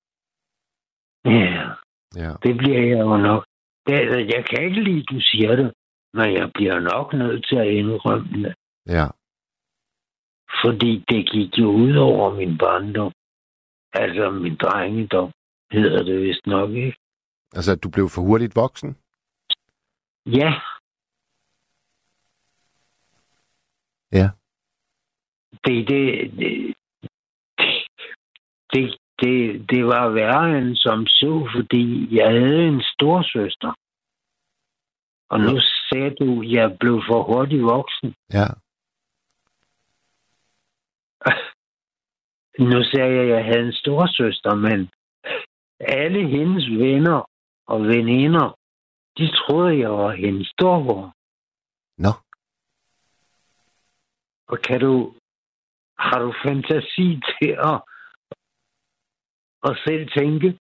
Ja. Ja. Det bliver jeg jo nok. Det, jeg kan ikke lide, du siger det, men jeg bliver nok nødt til at indrømme det. Ja. Fordi det gik jo ud over min barndom. Altså min drengedom, hedder det vist nok, ikke? Altså, at du blev for hurtigt voksen? Ja. Ja. Det, det, det, det, det, det var værre end som så, fordi jeg havde en storsøster. Og nu sagde du, at jeg blev for hurtigt voksen. Ja. Nu sagde jeg, at jeg havde en storsøster, men alle hendes venner og veninder, de troede, jeg var hendes storbror. Nå. Og kan du, har du fantasi til at, at selv tænke?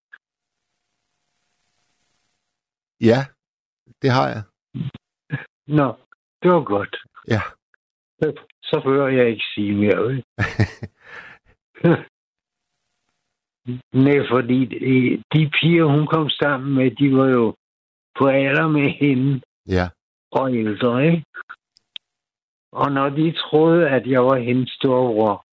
Ja, det har jeg. Nå, det var godt. Ja. Så, så hører jeg ikke sige mere. Nej, fordi de, de piger, hun kom sammen med, de var jo på alder med hende. Ja. Og ældre, ikke? Og når de troede, at jeg var hendes storebror,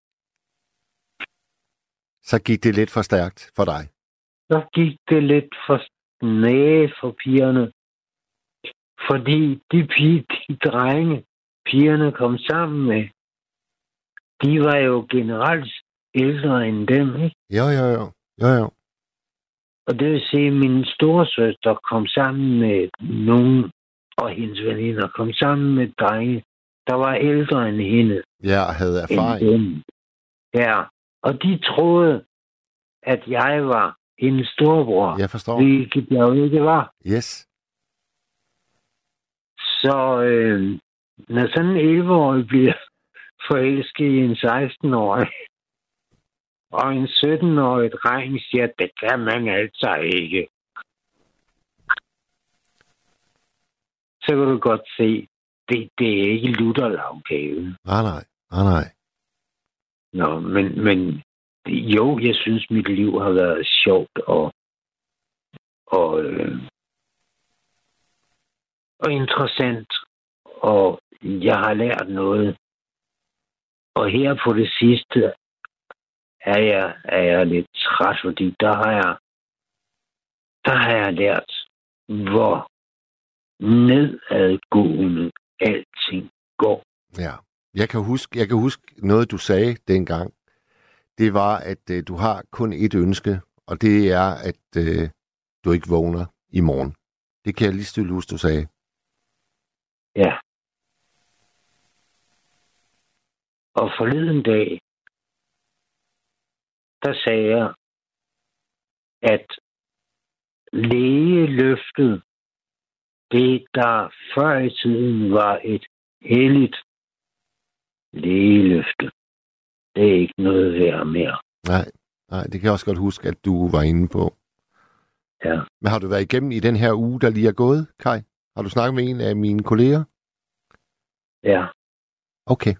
så gik det lidt for stærkt for dig. Så gik det lidt for næ for pigerne. Fordi de pige, de drenge, pigerne kom sammen med, de var jo generelt ældre end dem, ikke? Jo, jo, jo. jo, jo. Og det vil sige, at min storesøster kom sammen med nogen, og hendes veninder kom sammen med drenge, der var ældre end hende. Ja, og havde erfaring. Ja, og de troede, at jeg var hendes storebror. Jeg forstår. Hvilket jeg jo ikke var. Yes. Så øh, når sådan en elleve-årig bliver forelsket i en seksten-årig, og en sytten-årig dreng siger, at det kan man altså ikke. Så kan du godt se, det, det er ikke lutterlavgave. Nej, nej. Nej, nej. Nå, men, men jo, jeg synes, mit liv har været sjovt og, og, øh, og interessant. Og jeg har lært noget. Og her på det sidste er jeg, er jeg lidt træt, fordi der har jeg, der har jeg lært, hvor nedadgående alting går. Ja. Jeg kan huske, jeg kan huske noget, du sagde dengang. Det var, at øh, du har kun et ønske, og det er, at øh, du ikke vågner i morgen. Det kan jeg lige stille huske, du sagde. Ja. Og forleden dag, der sagde jeg, at lægeløftet, det der før i tiden var et helligt lægeløfte, det er ikke noget værd mere. Nej, nej, det kan jeg også godt huske, at du var inde på. Ja. Men har du været igennem i den her uge, der lige er gået, Kai? Har du snakket med en af mine kolleger? Ja. Okay.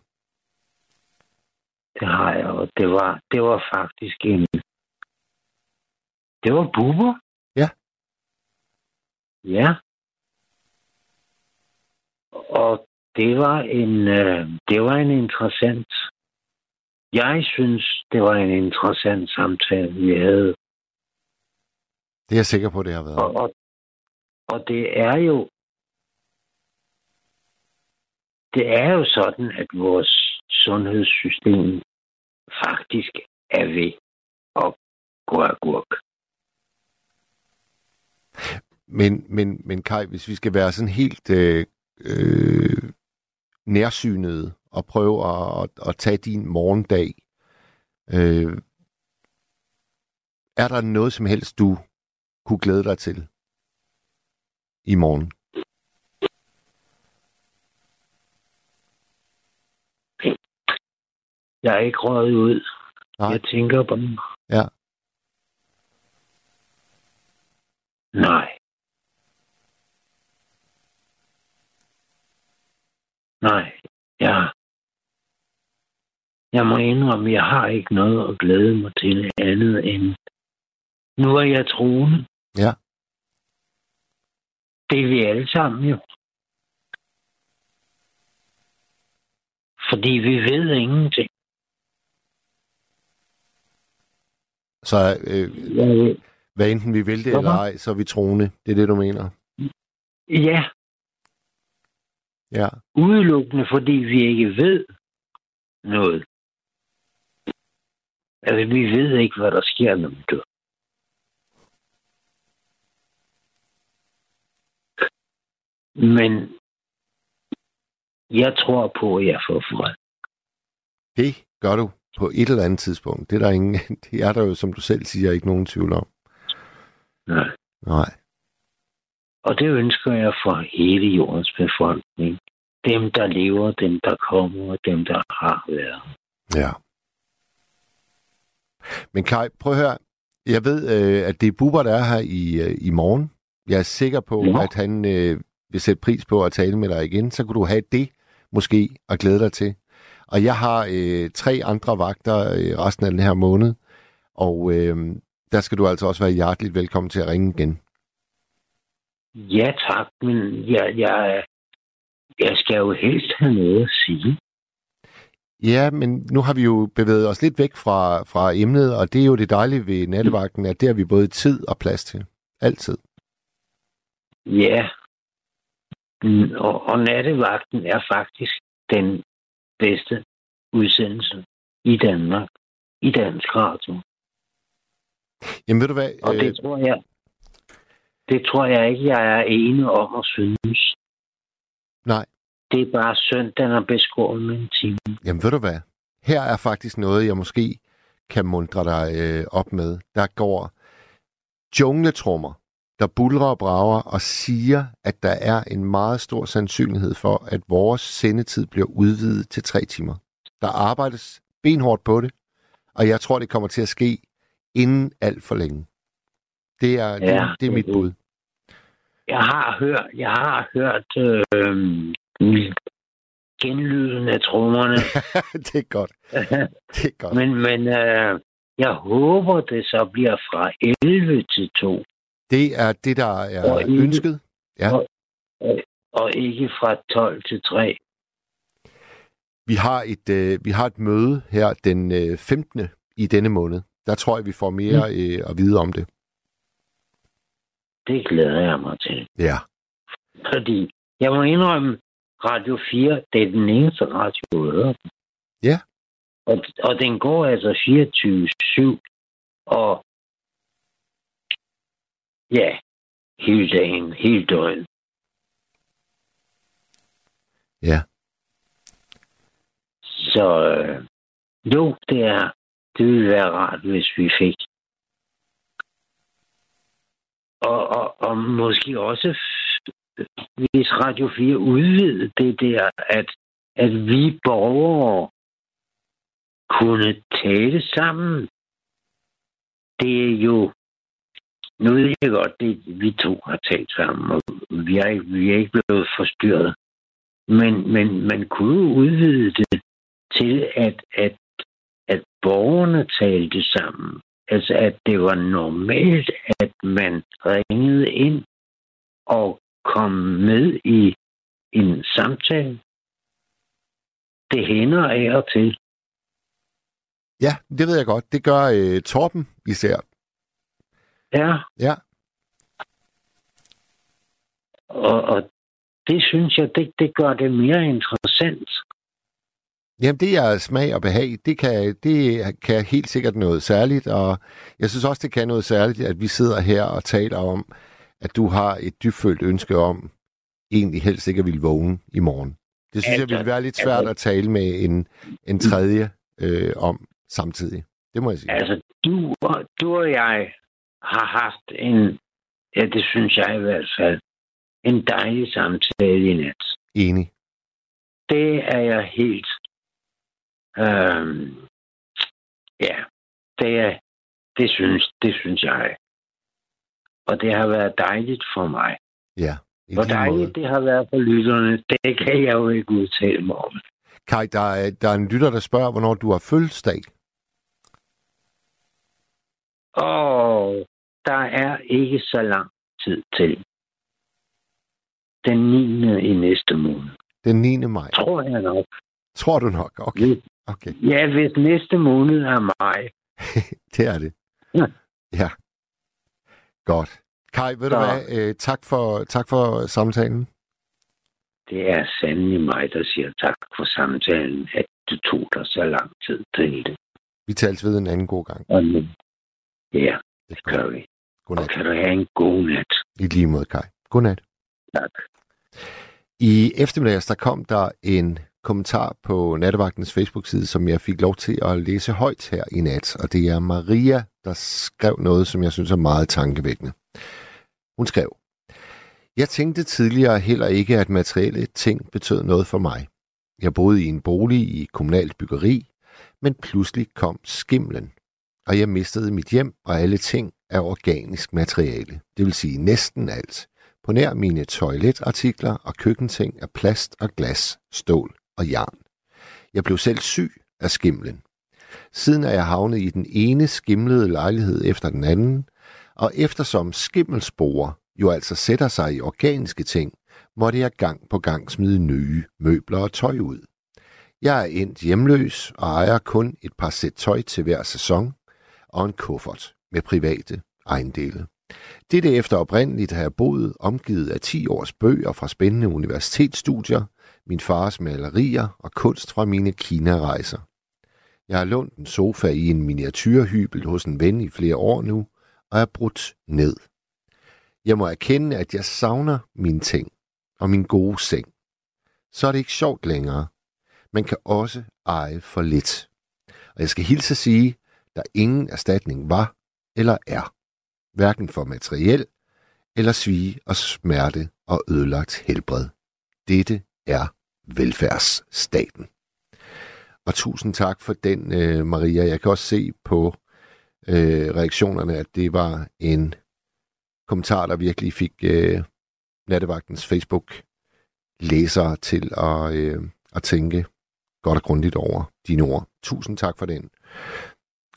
Det har jeg, og det var, det var faktisk en... Det var Bubber. Ja. Ja. Og det var en, øh, det var en interessant... Jeg synes, det var en interessant samtale, vi havde. Det er jeg sikker på, det har været. Og, og, og det er jo... Det er jo sådan, at vores sundhedssystem faktisk er ved at gå agurk. Men, men, men Kai, hvis vi skal være sådan helt øh, øh, nærsynede og prøve at, at, at tage din morgendag, øh, er der noget som helst, du kunne glæde dig til i morgen? Jeg er ikke røget ud. Nej. Jeg tænker på dem. Ja. Nej. Nej. Ja. Jeg må indrømme, jeg har ikke noget at glæde mig til andet end... Nu er jeg troende. Ja. Det er vi alle sammen jo. Fordi vi ved ingenting. Så øh, Ja. hvad enten vi vil det Hvorfor? eller ej, så er vi troende. Det er det, du mener? Ja, Ja. udelukkende fordi vi ikke ved noget. Altså, vi ved ikke, hvad der sker, når vi dør. Men jeg tror på, at jeg får fred. Det gør du på et eller andet tidspunkt. Det er der, ingen, det er der jo, som du selv siger, ikke nogen tvivl om. Nej. Nej. Og det ønsker jeg for hele jordens befolkning. Dem, der lever, dem, der kommer, og dem, der har været. Ja. Men Kai, prøv at høre. Jeg ved, øh, at det er Bubber, der er her i, øh, i morgen. Jeg er sikker på, Ja. at han øh, vil sætte pris på at tale med dig igen. Så kunne du have det, måske, at glæde dig til. Og jeg har øh, tre andre vagter øh, resten af den her måned. Og øh, der skal du altså også være hjerteligt velkommen til at ringe igen. Ja, tak, men jeg, jeg, jeg skal jo helst have noget at sige. Ja, men nu har vi jo bevæget os lidt væk fra, fra emnet, og det er jo det dejlige ved nattevagten, at det har vi både tid og plads til. Altid. Ja, Mm, og, og nattevagten er faktisk den bedste udsendelse i Danmark, i dansk radio. Jamen ved du hvad? Og det tror jeg, det tror jeg ikke, jeg er enig om at synes. Nej. Det er bare synd, den er beskåret med en time. Jamen ved du hvad? Her er faktisk noget, jeg måske kan mundre dig øh, op med. Der går jungletrummer, der buldrer og brager og siger, at der er en meget stor sandsynlighed for, at vores sendetid bliver udvidet til tre timer. Der arbejdes benhårdt på det, og jeg tror, det kommer til at ske inden alt for længe. Det er, ja, det, det er mit bud. Jeg har hørt, jeg har hørt øh, genlyden af trommerne. Det er godt. Det er godt. men men øh, Jeg håber, det så bliver fra elleve til to. Det er det, der er og ikke, ønsket. Ja. Og, og, og ikke fra tolv til tre. Vi har et, øh, vi har et møde her den øh, femtende i denne måned. Der tror jeg, vi får mere øh, at vide om det. Det glæder jeg mig til. Ja. Fordi jeg må indrømme, Radio fire, det er den eneste radio, jeg hører. Ja. Og, og den går altså fireogtyve syv. Og ja, hele dagen, hele døgnet. Ja. Så øh, jo, det er det ville være rart, hvis vi fik. Og, og, og måske også, hvis Radio fire udvidede det der, at, at vi borgere kunne tale sammen. Det er jo, nu ved jeg godt, det vi to har talt sammen, og vi er ikke, vi er ikke blevet forstyrret. Men, men man kunne udvide det til, at, at, at borgerne talte sammen. Altså, at det var normalt, at man ringede ind og kom med i en samtale. Det hænder af og til. Ja, det ved jeg godt. Det gør øh, Torben især. Ja. Ja. Og, og det synes jeg, det, det gør det mere interessant. Jamen, det er smag og behag. Det kan, det kan helt sikkert noget særligt, og jeg synes også, det kan noget særligt, at vi sidder her og taler om, at du har et dybfølt ønske om, egentlig helst ikke at ville vågne i morgen. Det synes altså, jeg ville være lidt svært altså, at tale med en, en tredje øh, om samtidig. Det må jeg sige. Altså, du, du og jeg har haft en, ja, det synes jeg i hvert fald, en dejlig samtale i nat. Enig. Det er jeg helt... Øhm, ja, det, er, det, synes, det synes jeg. Og det har været dejligt for mig. Ja. Hvor dejligt måde. Det har været for lytterne, det kan jeg jo ikke udtale mig om. Kai, der er, der er en lytter, der spørger, hvornår du har fødselsdag. Åh, der er ikke så lang tid til. Den niende i næste måned. Den niende maj? Tror jeg nok. Tror du nok? Okay. okay. Ja, hvis næste måned er maj. Det er det. Ja. Ja. Godt. Kai, ved så. du hvad? Øh, tak, for, tak for samtalen. Det er sandelig mig, der siger tak for samtalen, at du tog dig så lang tid til det. Vi tales ved en anden god gang. Og nu, ja, det gør vi. Godnat. Og kan du have en god nat. I lige måde, Kai. Godnat. Tak. I eftermiddags, der kom der en kommentar på Nattevagtens Facebook-side, som jeg fik lov til at læse højt her i nat. Og det er Maria, der skrev noget, som jeg synes er meget tankevækkende. Hun skrev: Jeg tænkte tidligere heller ikke, at materielle ting betød noget for mig. Jeg boede i en bolig i kommunalt byggeri, men pludselig kom skimlen, og jeg mistede mit hjem og alle ting af organisk materiale. Det vil sige næsten alt. På nær mine toiletartikler og køkkenting af plast og glas, stål og jern. Jeg blev selv syg af skimlen. Siden er jeg havnet i den ene skimlede lejlighed efter den anden, og eftersom skimmelsporer jo altså sætter sig i organiske ting, måtte jeg gang på gang smide nye møbler og tøj ud. Jeg er endt hjemløs og ejer kun et par sæt tøj til hver sæson og en kuffert med private ejendele. Dette efter oprindeligt har jeg boet omgivet af ti års bøger fra spændende universitetsstudier, min fars malerier og kunst fra mine Kina-rejser. Jeg har lånt en sofa i en miniatyrhybel hos en ven i flere år nu, og er brudt ned. Jeg må erkende, at jeg savner mine ting og min gode seng. Så er det ikke sjovt længere. Man kan også eje for lidt. Og jeg skal hilse at sige, der ingen erstatning var eller er. Hverken for materiel eller svie og smerte og ødelagt helbred. Dette er velfærdsstaten. Og tusind tak for den, øh, Maria. Jeg kan også se på øh, reaktionerne, at det var en kommentar, der virkelig fik øh, Nattevagtens Facebook-læsere til at, øh, at tænke godt og grundigt over dine ord. Tusind tak for den.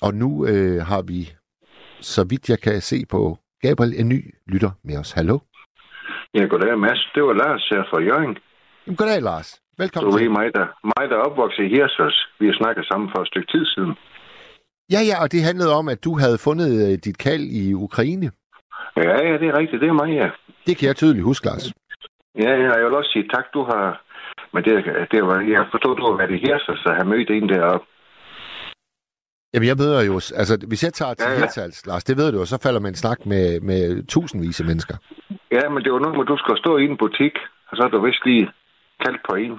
Og nu øh, har vi, så vidt jeg kan se på Gabriel, en ny lytter med os. Hallo? Ja, goddag, Mads. Det var Lars her fra Hjørring. Jamen, goddag, Lars. Velkommen så til. Så mig, der, mig, der er opvokset i Hirsals. Vi har snakket sammen for et stykke tid siden. Ja, ja, og det handlede om, at du havde fundet øh, dit kald i Ukraine. Ja, ja, det er rigtigt. Det er mig, ja. Det kan jeg tydeligt huske, Lars. Ja, ja, jeg vil også sige tak, du har... Men det, det var, jeg forstod, du har været i Hirsals og har mødt en deroppe. Jamen, jeg ved jo... Altså, hvis jeg tager til ja, ja. Hirtshals, Lars, det ved du jo, så falder man en snak med, med tusindvis af mennesker. Ja, men det var noget, hvor du skal stå i en butik, og så har du vist lige kaldt på en.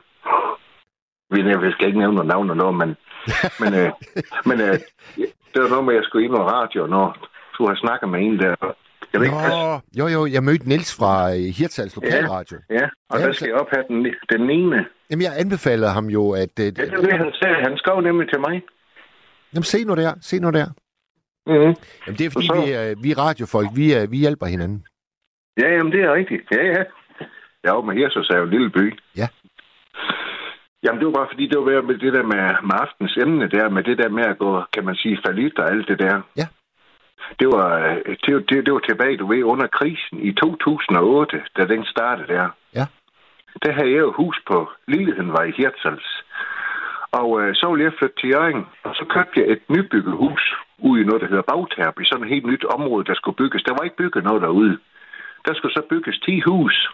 Vi skal ikke nævne noget navn og noget, men, men, øh, men øh, det var noget med, at jeg skulle ind på radio, når du har snakket med en der. Jeg ved ikke, jo, jo, jeg mødte Niels fra Hirtshals Lokalradio. Ja, ja, og ja, der skal jeg op have den, den ene. Jamen, jeg anbefalede ham jo, at... Øh, ja, det er det, han sagde. Han skrev nemlig til mig. Jamen, se nu der, se nu der. Mm-hmm. Jamen, det er fordi, så... vi, er, vi er radiofolk, vi, er, vi hjælper hinanden. Ja, jamen, det er rigtigt. Ja, ja. Jeg er jo med Hirsals er jo en lille by. Ja. Jamen, det var bare fordi, det var med det der med, med aftens emne der, med det der med at gå, kan man sige, fallit og alt det der. Ja. Det var, det, det, det var tilbage, du ved, under krisen i to tusind og otte, da den startede der. Ja. Der havde jeg jo hus på Lilleheden var i Hirtshals. Og øh, så ville jeg flytte til Hjørring, og så købte jeg et nybygget hus ude i noget, der hedder Bagterp, i sådan et helt nyt område, der skulle bygges. Der var ikke bygget noget derude. Der skulle så bygges ti hus.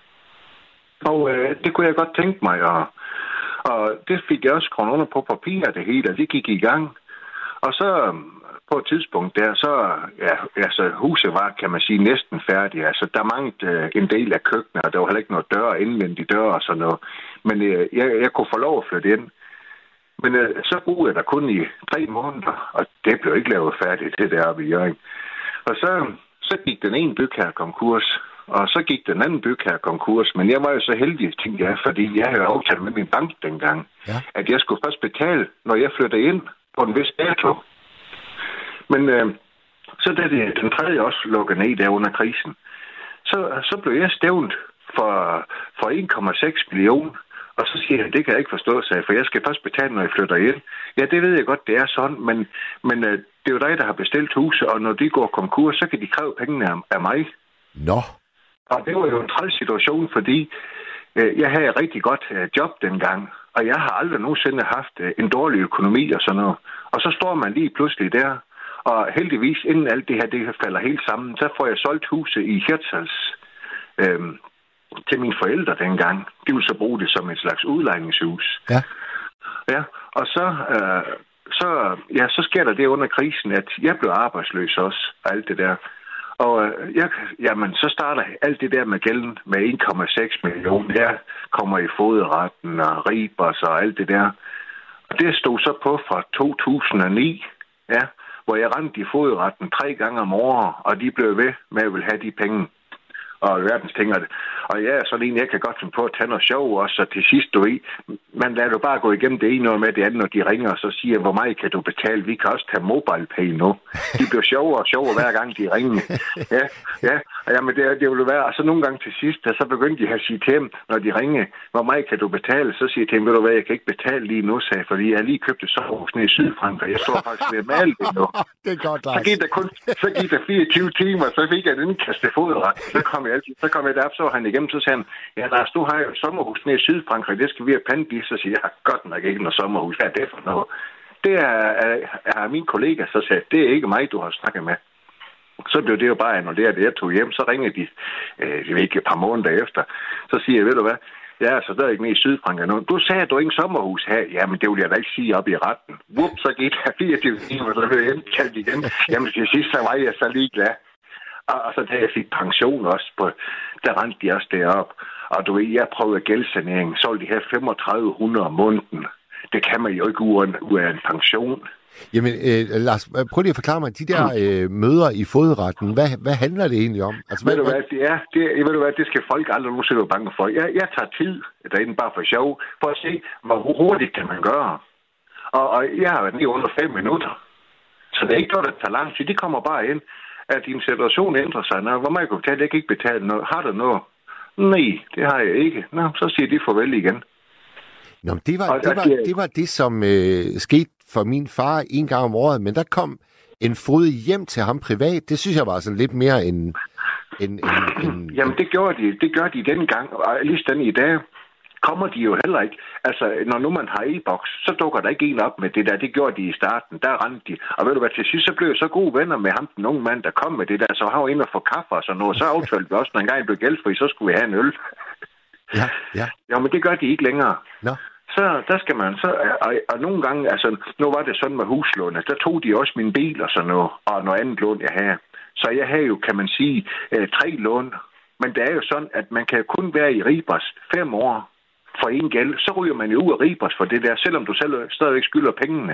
Og øh, det kunne jeg godt tænke mig, og, og det fik jeg også skrevet under på papir, det hele, og det gik i gang. Og så på et tidspunkt der, så ja, altså, huset var, kan man sige, næsten færdigt. Altså, der manglede øh, en del af køkkenet, og der var heller ikke noget dør, indvendige døre og sådan noget. Men øh, jeg, jeg kunne få lov at flytte ind. Men øh, så boede jeg der kun i tre måneder, og det blev ikke lavet færdigt, det der oppe i Hjørring. Og så, så gik den ene bygherre konkurs, og så gik den anden bygherre konkurs. Men jeg var jo så heldig, tænkte jeg, fordi jeg havde aftalt med min bank dengang, ja. At jeg skulle først betale, når jeg flyttede ind på en vis dato. Men øh, så da det, den tredje også lukkede ned der under krisen, så, så blev jeg stævnt for, for en komma seks millioner. Og så siger jeg, det kan jeg ikke forstå sig, for jeg skal først betale, når jeg flytter ind. Ja, det ved jeg godt, det er sådan, men, men øh, det er jo dig, der har bestilt huset, og når de går konkurs, så kan de kræve pengene af, af mig. Nå. Og det var jo en træls situation, fordi øh, jeg havde et rigtig godt øh, job dengang, og jeg har aldrig nogensinde haft øh, en dårlig økonomi og sådan noget. Og så står man lige pludselig der, og heldigvis, inden alt det her det falder helt sammen, så får jeg solgt huset i Hirtshals øh, til mine forældre dengang. De ville så bruge det som et slags udlejningshus. Ja. Ja, og så, øh, så, ja, så sker der det under krisen, at jeg blev arbejdsløs også, og alt det der. Og øh, jeg, jamen, så starter alt det der med gælden med en komma seks millioner. Jeg kommer i fodretten og Ribers og alt det der. Og det stod så på fra to tusind og ni, ja, hvor jeg rendte i fodretten tre gange om året, og de blev ved med at ville have de penge. Og verdens ting. Og jeg er sådan en, jeg kan godt finde på at tage noget sjov også, og til sidst, du i, man lader du bare gå igennem det ene og med det andet, når de ringer, og så siger, hvor meget kan du betale? Vi kan også tage MobilePay nu. De bliver sjovere og sjovere hver gang, de ringer. Ja, ja, ja, men det, det vil være, og så nogle gange til sidst, så begyndte de at sige til dem, når de ringer, hvor meget kan du betale? Så siger de til dem, ved du hvad, jeg kan ikke betale lige nu, sagde, fordi jeg har lige købt et sommerhus nede i Sydfrankrig, jeg står faktisk ved at male det nu. Det er godt, Lars. Så gik der kun så gik der fireogtyve timer, så fik jeg den kaste fodret. Så kom jeg altid, så kom jeg derop, så han igennem, så sagde han, ja, Lars, du har jo et sommerhus nede i Sydfrankrig, det skal vi have pant i, så siger jeg, godt nok ikke noget sommerhus, hvad er det for noget? Det er, er, er min kollega, så sagde, det er ikke mig, du har snakket med. Så blev det jo bare annulleret, jeg tog hjem, så ringede de, øh, jeg ved ikke, et par måneder efter, så siger jeg, ved du hvad, ja, så der er ikke nede i Sydfrankrig nu. Du sagde, at du ikke sommerhus her. Jamen, det vil jeg da ikke sige op i retten. Wup, så gik der fireogtyve timer, så blev jeg indkaldt igen. Jamen, til sidst, så var jeg så lige glad. Og så da jeg fik pension også, på, der rendte de også derop. Og du ved, jeg prøvede gældsanering, så ville de have femogtredive hundrede om måneden. Det kan man jo ikke ud af en pension. Jamen, øh, Lars, prøv lige at forklare mig, de der øh, møder i fodretten, hvad, hvad handler det egentlig om? Altså, ved, hvad, du hvad, det er, det, ved du hvad, det skal folk aldrig nogensinde være bange for. Jeg, jeg tager tid derinde bare for sjov, for at se, hvor hurtigt kan man gøre. Og, og jeg har været lige under fem minutter. Så det er ikke noget, der tager lang tid. De kommer bare ind, at din situation ændrer sig. Nå, hvor meget kan du betale? Jeg kan ikke betale noget. Har du noget? Nej, det har jeg ikke. Nå, så siger de farvel igen. Nå, det var, det, var, det var det, som øh, skete for min far en gang om året, men der kom en fryd hjem til ham privat, det synes jeg var sådan lidt mere en... en, en, en Jamen, det gjorde de, det gør de dengang, og lige den i dag kommer de jo heller ikke. Altså, når nu man har e-boks, så dukker der ikke en op med det der. Det gjorde de i starten. Der rendte de. Og ved du hvad, til sidst så blev jeg så gode venner med ham, den unge mand, der kom med det der. Så har vi ind og få kaffe og sådan noget. Så aftalte vi også, når en gang jeg blev gældfri, så skulle vi have en øl. Ja, ja. Ja, men det gør de ikke længere. Nå. Så der skal man så... Og, og nogle gange, altså, nu var det sådan med huslånet. Der tog de også min bil og sådan noget, og noget andet lån, jeg havde. Så jeg havde jo, kan man sige, øh, tre lån. Men det er jo sådan, at man kan kun være i Ribers fem år for en gæld. Så ryger man jo ud af Ribers for det der, selvom du selv stadigvæk skylder pengene.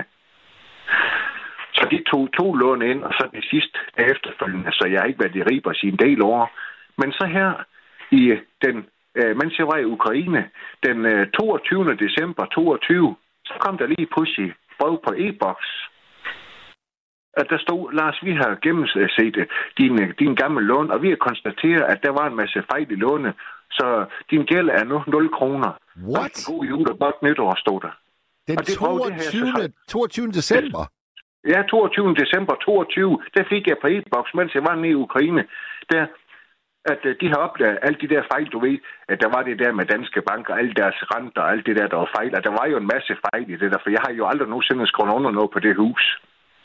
Så de tog to lån ind, og så det sidste efterfølgende. Så jeg har ikke været i Ribers i en del år. Men så her, i den, øh, mens jeg var i Ukraine, den øh, toogtyvende december toogtyve, så kom der lige pludselig brev på e-boks. At der stod, Lars, vi har gennemset din, din gamle lån, og vi har konstateret, at der var en masse fejl i lånet, så din gæld er nu nul kroner. What? God jul og godt nytår, stod der. Den toogtyvende toogtyvende december? Ja, toogtyvende december toogtyve, der fik jeg på e-boks, mens jeg var nede i Ukraine, der, at de har opdaget alle de der fejl, du ved, at der var det der med Danske Bank og alle deres renter og alt det der, der var fejl, og der var jo en masse fejl i det der, for jeg har jo aldrig nogensinde skrevet under noget på det hus.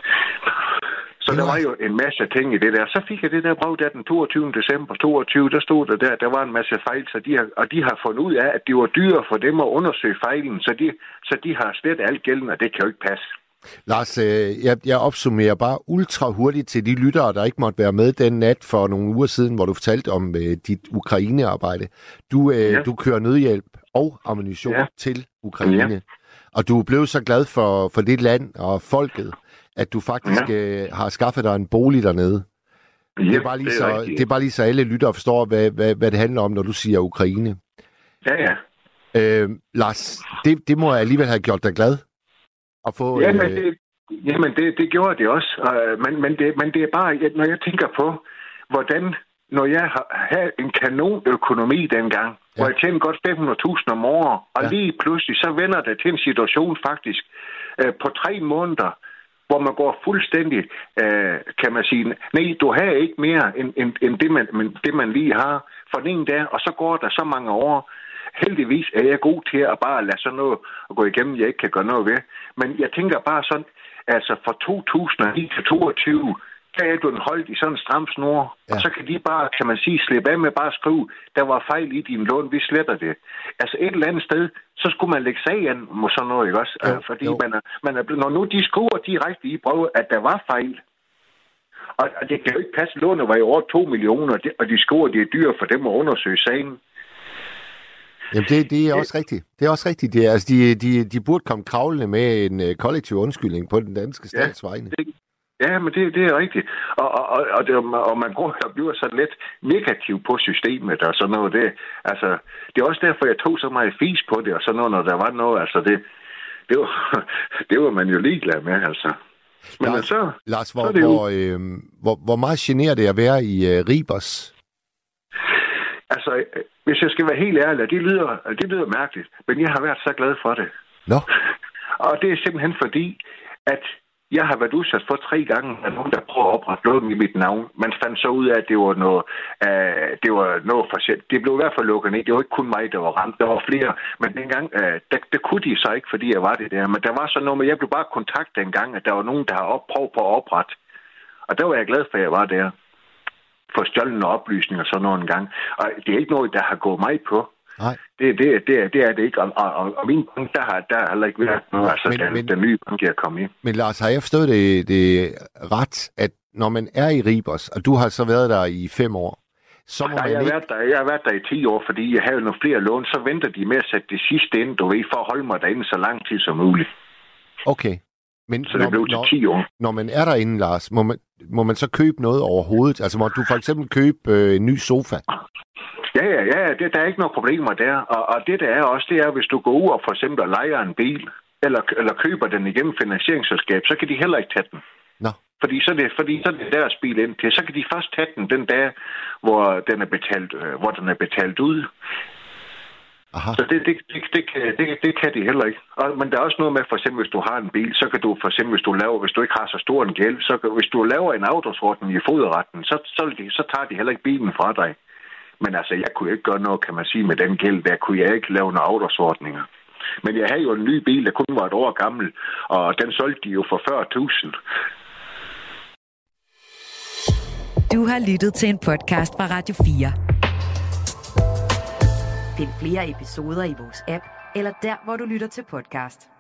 Så der var jo en masse ting i det der. Så fik jeg det der brev der den toogtyvende december toogtyve, der stod der der, der var en masse fejl, så de har, og de har fundet ud af, at det var dyrere for dem at undersøge fejlen, så de, så de har slet alt gælden, og det kan jo ikke passe. Lars, øh, jeg, jeg opsummerer bare ultra hurtigt til de lyttere, der ikke måtte være med den nat for nogle uger siden, hvor du fortalte om øh, dit Ukraine-arbejde. Du, øh, ja. du kører nødhjælp og ammunition ja. til Ukraine, ja. og du blev så glad for, for dit land og folket, at du faktisk ja. øh, har skaffet dig en bolig dernede. Ja, det, er bare lige det, er så, det er bare lige så alle lyttere forstår, hvad, hvad, hvad det handler om, når du siger Ukraine. Ja, ja. Øh, Lars, det, det må jeg alligevel have gjort dig glad. At få, jamen, øh... det, jamen det, det gjorde det også. Uh, men, men, det, men det er bare, når jeg tænker på, hvordan, når jeg havde en kanonøkonomi dengang, ja. hvor jeg tjente godt fem hundrede tusind om året, og ja. lige pludselig, så vender det til en situation faktisk uh, på tre måneder, hvor man går fuldstændig, uh, kan man sige, nej, du har ikke mere, end, end, end det, man, det, man lige har for den ene dag, og så går der så mange år. Heldigvis er jeg god til at bare lade sådan noget gå igennem, jeg ikke kan gøre noget ved. Men jeg tænker bare sådan, altså fra to tusind og ni til toogtyve, der er du en holdt i sådan en stram snor, ja. og så kan de bare, kan man sige, slippe af med bare at skrive, der var fejl i din lån, vi sletter det. Altså et eller andet sted, så skulle man lægge sag an mod sådan noget, ikke også? Jo, Fordi man er, man er, når nu de skriver direkte i brevet, at der var fejl, og, og det kan jo ikke passe, lånet var i over to millioner, og de skriver, at det er dyrt for dem at undersøge sagen. Jamen, det, det er også rigtigt. Det er også rigtigt. Det er, altså, de, de, de burde komme kravlende med en uh, kollektiv undskyldning på den danske statsvegne. Ja, det, ja, men det, det er rigtigt. Og, og, og, det, og man går og bliver så lidt negativ på systemet og sådan noget. Det, altså, det er også derfor, jeg tog så meget fis på det og sådan noget, når der var noget. Altså, det, det, var, det var man jo ligeglad med, altså. Men Lars, altså, Lars hvor, hvor, øh, hvor, hvor meget generer det at være i uh, Ribers? Altså, hvis jeg skal være helt ærlig, det lyder, det lyder mærkeligt, men jeg har været så glad for det. Nå. Og det er simpelthen fordi, at jeg har været udsat for tre gange, at nogen, der prøver at oprette noget med mit navn. Man fandt så ud af, at det var noget, uh, det var noget for selv. Det blev i hvert fald lukket ned. Det var ikke kun mig, der var ramt. Der var flere. Men dengang, uh, der, der kunne de så ikke, fordi jeg var det der. Men der var så noget med, jeg blev bare kontaktet en gang, at der var nogen, der har op, prøvet på at oprette. Og der var jeg glad for, at jeg var der. For stjålende oplysninger sådan noget en gang. Og det er ikke noget, der har gået mig på. Nej. Det, det, det, det er det ikke. Og, og, og min bank, der har der heller ikke været noget. Altså, men, den, men, den nye bank, jeg er kommet i. Men Lars, har jeg forstået det, det ret, at når man er i Ribers, og du har så været der i fem år, så må Nej, man jeg, har ikke... været der, jeg har været der i ti år, fordi jeg havde nogle flere lån, så venter de med at sætte det sidste ind, du ved, for at holde mig derinde så lang tid som muligt. Okay. Men så det blev til ti år. Når man er derinde, Lars, må man, må man så købe noget overhovedet? Altså må du for eksempel købe øh, en ny sofa? Ja, ja, ja. Det, der er ikke nogen problemer der. Og, og det, der er også, det er, hvis du går ud og for eksempel lejer en bil, eller, eller køber den igennem finansieringsselskab, så kan de heller ikke tage den. Nå. Fordi så er det, fordi så er det deres bil ind til. Så kan de først tage den den dag, hvor den er betalt, øh, hvor den er betalt ud. Aha. Så det, det, det, det, kan, det, det kan de heller ikke. Og, men der er også noget med, for eksempel, hvis du har en bil, så kan du for eksempel, hvis du laver, hvis du ikke har så stor en gæld, så kan, hvis du laver en afdragsordning i foderretten, så, så, så tager de heller ikke bilen fra dig. Men altså, jeg kunne ikke gøre noget, kan man sige, med den gæld. Der kunne jeg ikke lave nogle afdragsordninger. Men jeg havde jo en ny bil, der kun var et år gammel, og den solgte de jo for fyrre tusind. Du har lyttet til en podcast fra Radio fire. Find flere episoder i vores app, eller der, hvor du lytter til podcast.